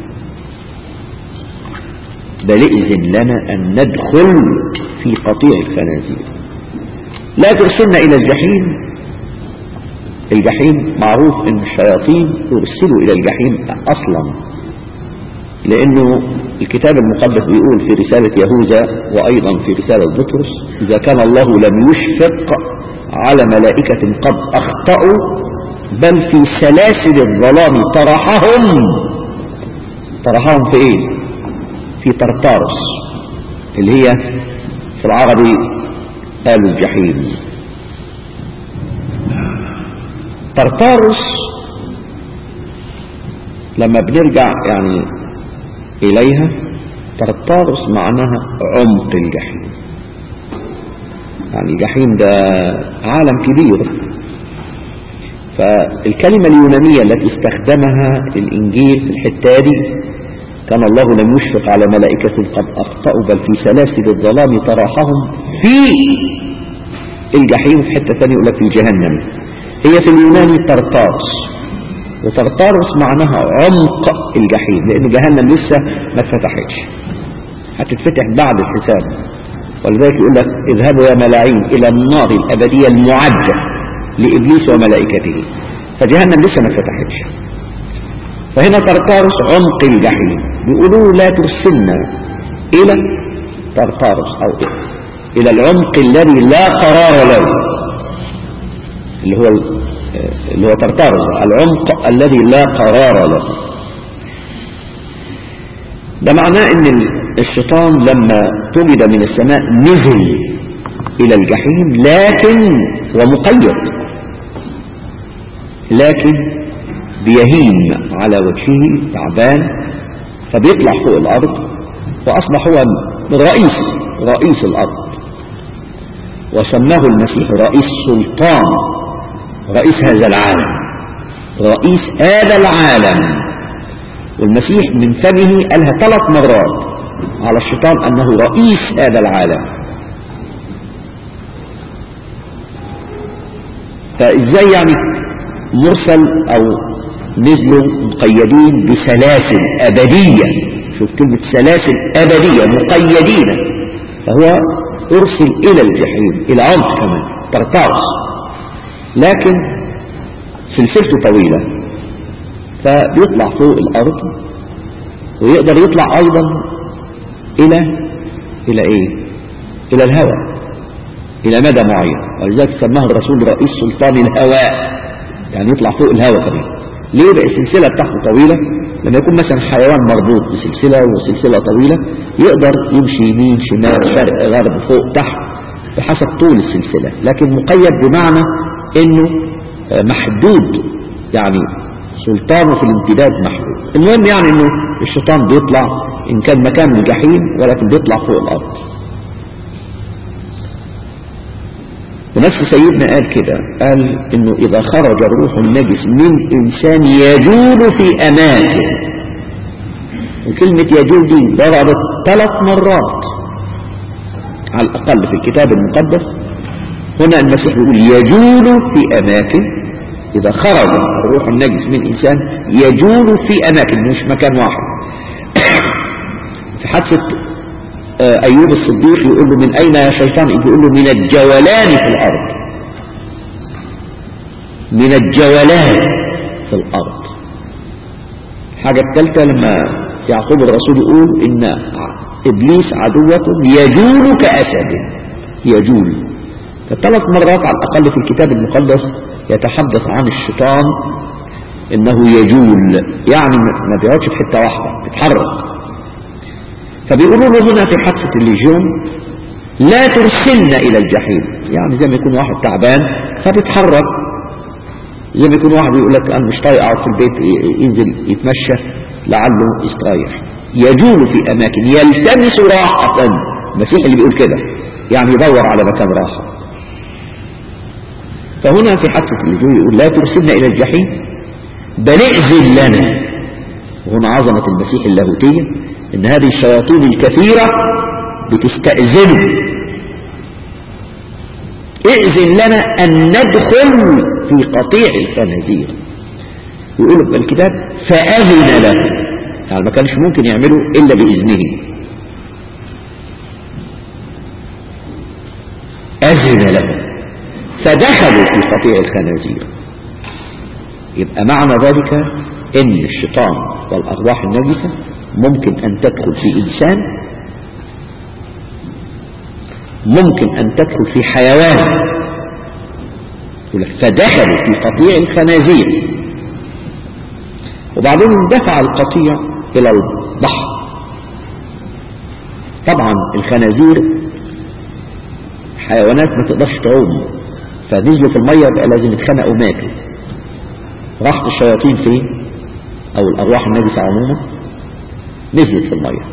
بل إذن لنا أن ندخل في قطيع الخنازير. لا ترسلنا إلى الجحيم، الجحيم معروف أن الشياطين يرسلوا إلى الجحيم أصلا، لأنه الكتاب المقدس بيقول في رسالة يهوذا وأيضا في رسالة بطرس إذا كان الله لم يشفق على ملائكة قد أخطأوا بل في سلاسل الظلام طرحهم في إيه؟ في طرطارس اللي هي في العربي قالوا الجحيم. طرطارس لما بنرجع يعني إليها طرطارس معناها عمق الجحيم، يعني الجحيم ده عالم كبير. فالكلمة اليونانية التي استخدمها الإنجيل في الحتة دي كان الله لم يشفق على ملائكة قد أخطأوا بل في سلاسل الظلام طرحهم في الجحيم، في حتة ثانية يقول لك في جهنم، هي في اليوناني طرطارس، وطرطارس معناها عمق الجحيم، لأن جهنم لسه ما اتفتحتش، هتتفتح بعد الحساب. ولذلك يقول لك اذهبوا يا ملاعين إلى النار الأبدية المعدة لإبليس وملائكته. فجهنم لسه ما فتحتش. فهنا طرطارس عمق الجحيم، بيقولوا لا ترسلنا إلى طرطارس أو إلى العمق الذي لا قرار له، اللي هو طرطارس، العمق الذي لا قرار له. ده معناه ان الشيطان لما توجد من السماء نزل الى الجحيم، لكن ومقيد، لكن بيهيم على وجهه تعبان، فبيطلع فوق الارض واصبح هو رئيس الارض، وسماه المسيح رئيس سلطان، رئيس هذا العالم، رئيس هذا العالم. والمسيح من فمه قالها 3 مرات على الشيطان أنه رئيس هذا العالم. فإزاي يعني مرسل أو نزلوا مقيدين بسلاسل أبدية؟ شوف كلمة سلاسل أبدية، مقيدين. فهو أرسل إلى الجحيم، إلى عمق كمان طرطارس، لكن سلسلته طويلة، فبيطلع فوق الأرض ويقدر يطلع أيضا إلى إيه؟ إلى الهواء، إلى مدى معين. ولذلك سماه الرسول رئيس سلطان الهواء، يعني يطلع فوق الهواء كمان. ليه؟ بقى السلسلة بتاعته طويلة. لما يكون مثلا حيوان مربوط بسلسلة وسلسلة طويلة يقدر يمشي يمين شمال شرق غرب فوق تحت بحسب طول السلسلة، لكن مقيد بمعنى إنه محدود، يعني سلطانه في الامتداد محدود. المهم يعني انه الشيطان بيطلع ان كان مكان الجحيم، ولكن بيطلع فوق الارض. ونفس سيدنا قال كده، قال انه اذا خرج الروح النجس من انسان يجول في اماكن. وكلمة يجول دي ضربت 3 مرات على الاقل في الكتاب المقدس. هنا المسيح يقول يجول في اماكن. إذا خرج الروح النجس من إنسان يجول في أماكن، مش مكان واحد. في حادثة أيوب الصديق يقول له من أين يا شيطان؟ يقول له من الجولان في الأرض، من الجولان في الأرض. الحاجة الثالثة لما يعقوب الرسول يقول إن إبليس عدوكم يجول كأسد، يجول. ف3 مرات على الأقل في الكتاب المقدس يتحدث عن الشيطان انه يجول، يعني ما بيقعدش في حته واحده، بيتحرك. فبيقولوا له هنا في حادثه الليجيون لا ترسلنا الى الجحيم، يعني زي ما يكون واحد تعبان فبيتحرك، زي ما يكون واحد يقول لك انا مش طايق اقعد في البيت، ينزل يتمشى لعله يستريح. يجول في اماكن يلتمس راحه، المسيح اللي بيقول كده، يعني يدور على مكان راحه. فهنا في حادثة اللجوء يقول لا ترسلنا إلى الجحيم بل ائذن لنا. وهنا عظمة المسيح اللاهوتية، إن هذه الشياطين الكثيرة بتستأذن، ائذن لنا أن ندخل في قطيع الخنازير. يقول في الكتاب فأذن له، يعني ما كانش ممكن يعملوا إلا بإذنه. أذن له فدخلوا في قطيع الخنازير. يبقى معنى ذلك ان الشيطان والارواح النجسة ممكن ان تدخل في انسان، ممكن ان تدخل في حيوان. فدخلوا في قطيع الخنازير. وبعدين اندفع القطيع الى البحر. طبعا الخنازير حيوانات ما تقدرش تعوم، فنزلوا في المية بقى لازم يتخنقوا ماتوا. راحت الشياطين فين؟ او الارواح النجسة عموما نزلت في المية.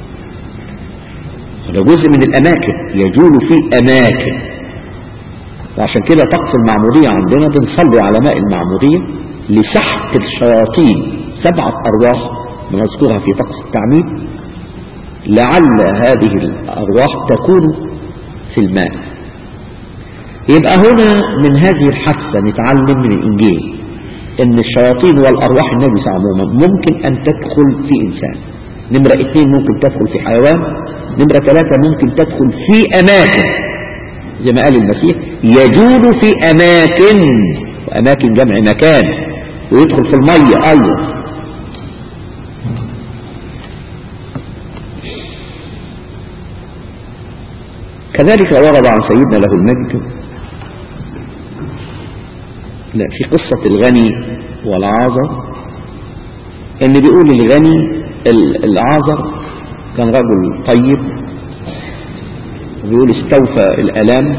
وده جزء من الاماكن، يجول في اماكن. وعشان كده طقس المعمودية عندنا بنصلي على ماء المعمودية لسحق الشياطين 7 ارواح بنذكرها في طقس التعميد، لعل هذه الارواح تكون في الماء. يبقى هنا من هذه الحادثة نتعلم من الإنجيل إن الشياطين والأرواح النجسة عموما ممكن أن تدخل في إنسان. نمرة 2 ممكن تدخل في حيوان، نمرة 3 ممكن تدخل في أماكن زي ما قال المسيح يجول في أماكن، وأماكن جمع مكان، ويدخل في المية أيضا. كذلك ورد عن سيدنا له المجد في قصة الغني والعازر ان بيقول الغني العازر كان رجل طيب، وبيقول استوفى الآلام،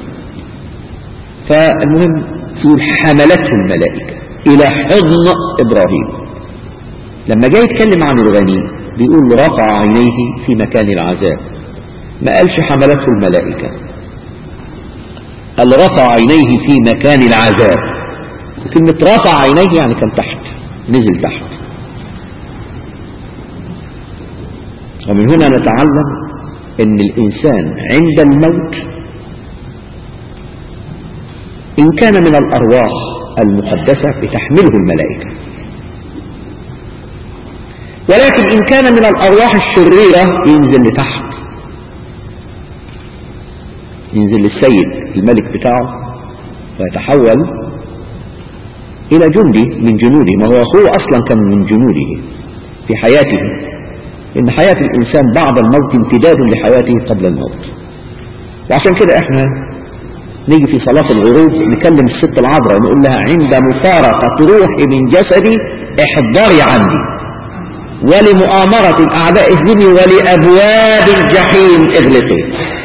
فالمهم يقول حملته الملائكة إلى حضن إبراهيم. لما جاي يتكلم عن الغني بيقول رفع عينيه في مكان العذاب، ما قالش حملته الملائكة، قال رفع عينيه في مكان العذاب. كلمة رفع عينيه يعني كان تحت، نزل تحت. ومن هنا نتعلم ان الانسان عند الموت ان كان من الارواح المقدسة بتحمله الملائكة، ولكن ان كان من الارواح الشريرة ينزل لتحت، ينزل للسيد الملك بتاعه ويتحول الى جندي من جنوده. ما هو اخوه اصلا كان من جنوده في حياته، ان حياة الانسان بعد الموت امتداد لحياته قبل الموت. وعشان كده احنا نيجي في صلاة الغروب نكلم الست العذراء نقول لها عند مفارقة روحي من جسدي احضري عندي، ولمؤامرة الاعداء اهزمي، ولابواب الجحيم اغلقي.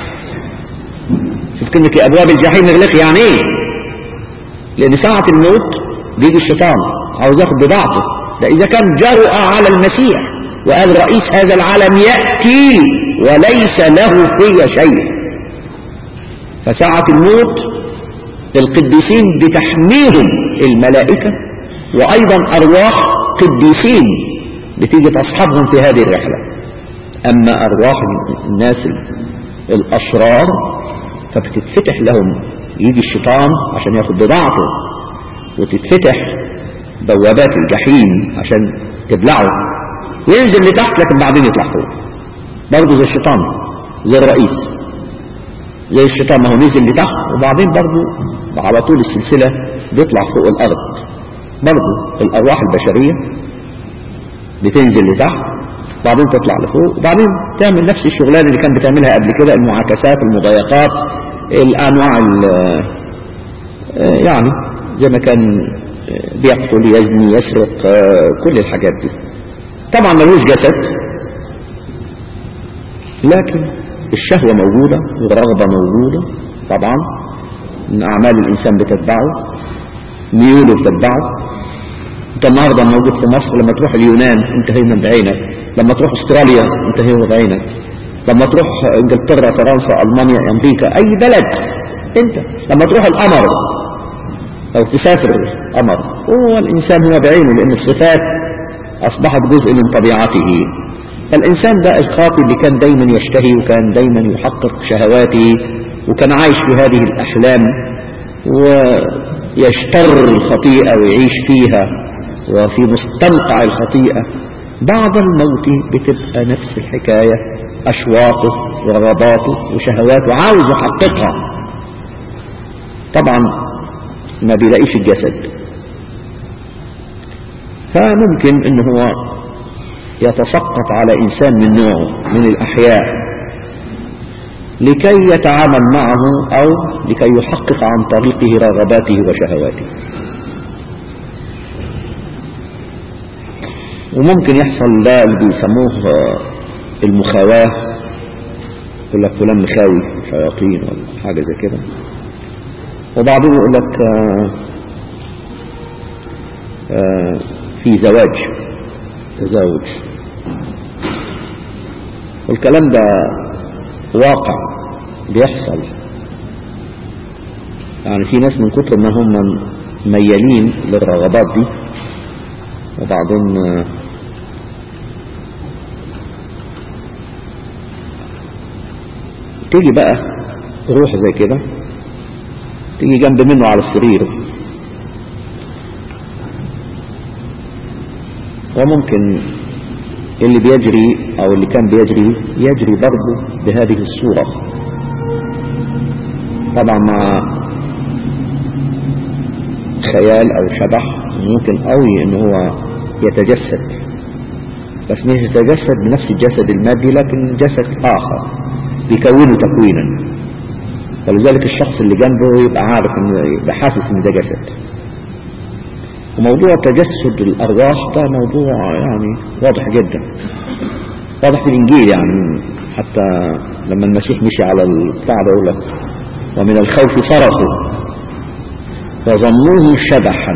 شوف كلمة ابواب الجحيم اغلقي يعني ايه؟ لان ساعة الموت بيجي الشيطان عاوز ياخد بضاعته، ده اذا كان جرأ على المسيح وقال رئيس هذا العالم يأتي وليس له في شيء. فساعة الموت القديسين بتحميهم الملائكة، وأيضا أرواح قديسين بتيجي تصحبهم في هذه الرحلة. أما أرواح الناس الأشرار فبتتفتح لهم، يجي الشيطان عشان ياخد بضاعته، وتتفتح بوابات الجحيم عشان تبلعه، وينزل لتحت لكن بعدين يطلع فوق. برضه زي الشيطان، زي الرئيس، زي الشيطان، ما هو نزل لتحت وبعدين برضه على طول السلسلة بيطلع فوق الأرض. برضه الأرواح البشرية بتنزل لتحت بعدين تطلع لفوق، وبعدين تعمل نفس الشغلانة اللي كان بتعملها قبل كده، المعاكسات، المضايقات، الأنواع يعني زي ما كان بيقتل، يزني، يسرق، كل الحاجات دي. طبعا ملوش جسد، لكن الشهوة موجودة والرغبة موجودة. طبعا من أعمال الإنسان بتتبعه، ميوله بتتبعه. انت النهاردة موجود في مصر، لما تروح اليونان انت هنا بعينك، لما تروح استراليا انت هنا بعينك، لما تروح انجلترا، فرنسا، ألمانيا، أمريكا، أي بلد انت، لما تروح القمر أو تسافر القمر، هو الإنسان هو بعينه، لأن الصفات أصبحت جزء من طبيعته. فالإنسان ده الخاطئ اللي كان دايما يشتهي وكان دايما يحقق شهواته وكان عايش في هذه الأحلام ويشتر الخطيئة ويعيش فيها وفي مستنقع الخطيئة، بعد الموت بتبقى نفس الحكاية، أشواقه ورغباته وشهواته عاوز يحققها. طبعا ما بيلاقيش الجسد، فممكن انه هو يتسقط على انسان من نوعه من الاحياء لكي يتعامل معه او لكي يحقق عن طريقه رغباته وشهواته. وممكن يحصل ده اللي بيسموه المخاواة، يقول لك فلان مخاوي شياطين ولا حاجة زي كده، وبعضهم يقول لك في زواج، تزاوج، والكلام ده واقع بيحصل. يعني في ناس من كتر ما هم ميالين للرغبات دي وبعدين تيجي بقى روح زي كده تيجي جنب منه على السرير، وممكن اللي بيجري أو اللي كان يجري برضه بهذه الصورة، طبعا مع خيال أو شبح ممكن قوي إن هو يتجسد، بس مش يتجسد بنفس الجسد المادي لكن جسد آخر بيكونه تكوينا، ولذلك الشخص اللي جنبه يبقى عارف إنه يبقى حاسس إن ده جسد. وموضوع تجسد الأرواح ده موضوع يعني واضح جدا، واضح في الإنجيل، يعني حتى لما المسيح مشي على الكعبة يقول لك ومن الخوف صرخوا وظنوه شبحا،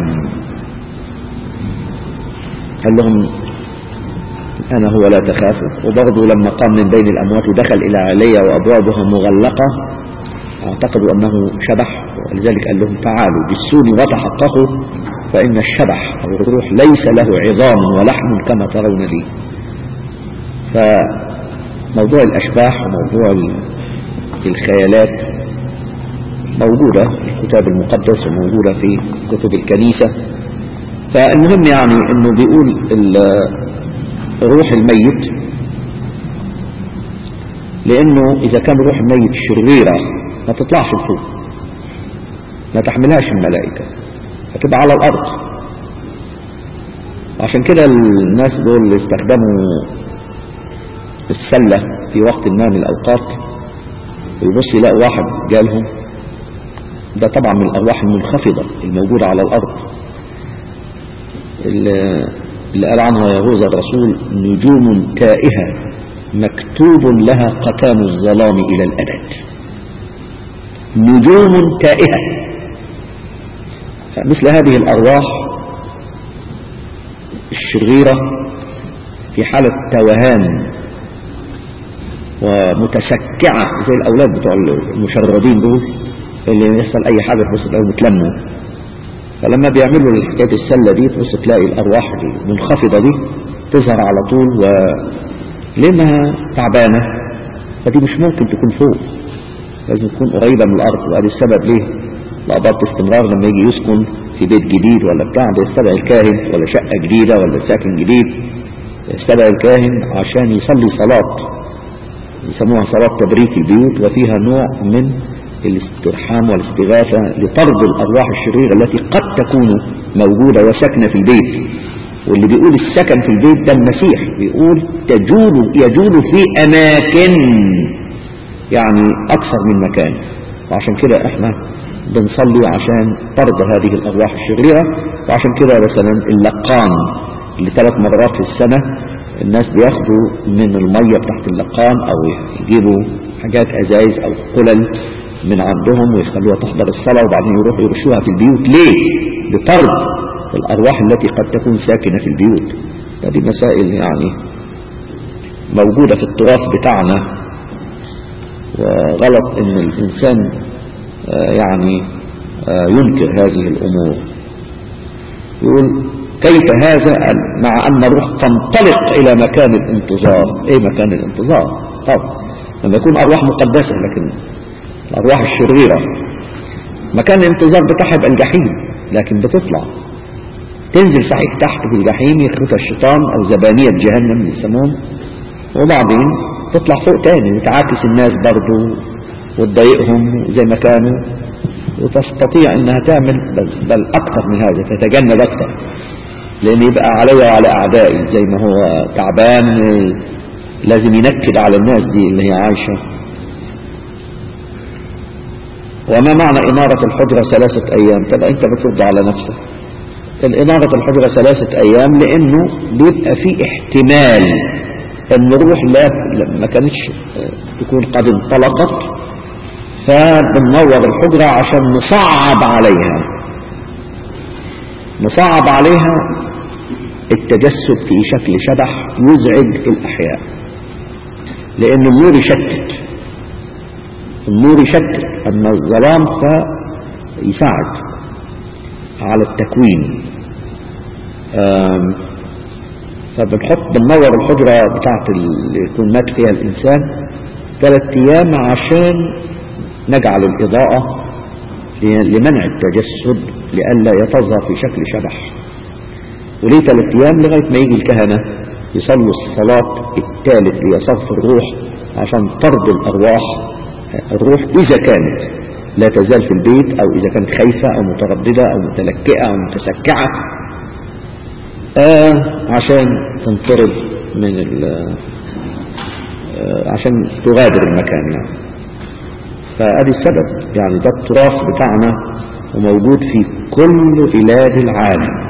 قال لهم أنا هو لا تخافوا. وبرضه لما قام من بين الأموات ودخل إلى علية وأبوابها مغلقة اعتقدوا أنه شبح، ولذلك قال لهم تعالوا بالسون وتحققوا فإن الشبح أو الروح ليس له عظام ولحم كما ترون لي. فموضوع الأشباح وموضوع الخيالات موجودة في الكتاب المقدس وموجودة في كتب الكنيسة. فالمهم يعني انه بيقول روح الميت، لانه اذا كان روح الميت شريرة ما تطلعش لفوق، ما تحملهاش الملائكة، هتبقى على الارض. عشان كده الناس دول استخدموا السلة في وقت ما من الاوقات، ويبص يلاقوا واحد جالهم، ده طبعا من الأرواح المنخفضة الموجودة على الأرض اللي قال عنها يهوذا الرسول نجوم تائهة مكتوب لها قتام الظلام إلى الأبد. نجوم تائهة. مثل هذه الأرواح الشريرة في حالة توهان ومتسكعة زي الأولاد بتوع المشردين دول اللي يحصل اي حاجة تبص تلاقيهم يتلموا. فلما بيعملوا الحكاية السلة دي تبص تلاقي الارواح المنخفضة دي تظهر على طول، لانها تعبانة، فدي مش ممكن تكون فوق، لازم تكون قريبة من الارض. وهذا السبب ليه الاباط باستمرار لما يجي يسكن في بيت جديد ولا بتاع بيستدعي الكاهن، ولا شقة جديدة ولا ساكن جديد يستدعي الكاهن عشان يصلي صلاة يسموها صلاة تبريك البيوت، وفيها نوع من الاسترحام والاستغاثة لطرد الأرواح الشريرة التي قد تكون موجودة وسكنة في البيت. واللي بيقول السكن في البيت ده المسيح، بيقول يجول في أماكن، يعني أكثر من مكان. وعشان كده احنا بنصلي عشان طرد هذه الأرواح الشريرة. وعشان كده مثلا اللقان اللي 3 مرات في السنة الناس بياخدوا من المية تحت اللقان أو يجيبوا حاجات أزايز أو قلل من عندهم ويخلوها تحضر الصلاة وبعدين يروحوا يرشوها في البيوت. ليه؟ لطرد الأرواح التي قد تكون ساكنة في البيوت. هذه مسائل يعني موجودة في التراث بتاعنا، وغلط ان الإنسان يعني ينكر هذه الأمور. يقول كيف هذا مع أن الروح تنطلق إلى مكان الانتظار. ايه مكان الانتظار؟ طبعا لما يكون أرواح مقدسة، لكن الأرواح الشريرة مكان الانتظار بتاعها يبقى الجحيم، لكن بتطلع تنزل صحيح تحت في الجحيم يخرجها الشيطان أو زبانية جهنم يسمون، وبعدين تطلع فوق تاني وتعاكس الناس برضو وتضايقهم زي ما كانوا، وتستطيع انها تعمل بل اكتر من هذا، تتجنب اكتر، لان يبقى علي وعلى اعدائي زي ما هو تعبان لازم ينكد على الناس دي اللي هي عايشة. وما معنى إنارة الحجرة 3 أيام؟ طبعا انت بترد على نفسك. الإنارة الحجرة 3 أيام لانه بيبقى في احتمال ان الروح ما كانتش تكون قد انطلقت، فبننور الحجرة عشان نصعب عليها التجسد في شكل شبح يزعج الأحياء، لأن النور يشتت أما الظلام فيساعد على التكوين. بننور الحجرة بتاعت اللي يكون مات فيها الإنسان 3 أيام عشان نجعل الإضاءة لمنع التجسد لئلا يتظهر في شكل شبح. وليه 3 أيام؟ لغاية ما يجي الكهنة يصلوا الصلاة الثالث ليصف الروح عشان طرد الأرواح. الروح إذا كانت لا تزال في البيت أو إذا كانت خايفة أو مترددة أو متلكئة أو متسكعة عشان تنطرد من عشان تغادر المكان يعني. فأدي السبب يعني، ده التراث بتاعنا وموجود في كل بلاد العالم.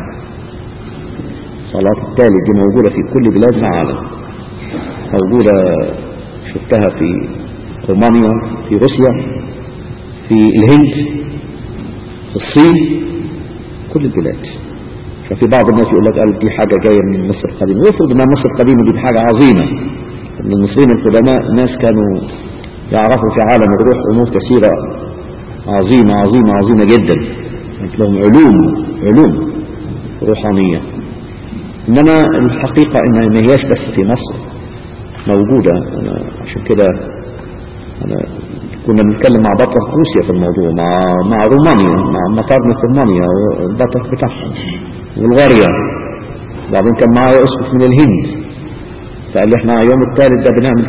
صلاة الثالث دي موجودة في كل بلاد العالم، موجودة شفتها في رومانيا، في روسيا، في الهند، في الصين، كل البلاد. ففي بعض الناس يقول لك قال دي حاجة جاية من مصر القديمة، ويفرض ان مصر القديمة دي بحاجة عظيمة، ان المصريين القدماء ناس كانوا يعرفوا في عالم الروح امور كثيرة عظيمة عظيمة عظيمة جدا، لهم علوم روحانية. انما الحقيقة انها ما هياش بس في مصر موجودة. عشان كده كنا بنتكلم مع بطرك روسيا في الموضوع، مع رومانيا، مع مطارنة رومانيا والبطرك بتاعهم، بلغاريا. بعدين كان معايا اسقف من الهند، فقال لي احنا يوم الثالث ده بنعمل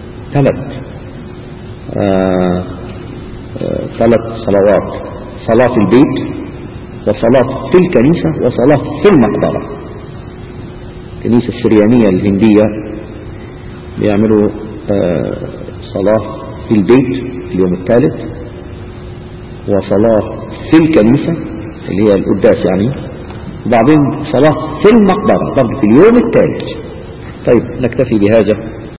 ثلاث صلوات: صلاة البيت، وصلاة في الكنيسة، وصلاة في المقبرة. الكنيسة السريانية الهندية بيعملوا صلاة في البيت اليوم الثالث، وصلاة في الكنيسة اللي هي القداس يعني، وبعدين صلاة في المقبرة برضه في اليوم الثالث. طيب نكتفي بهذا.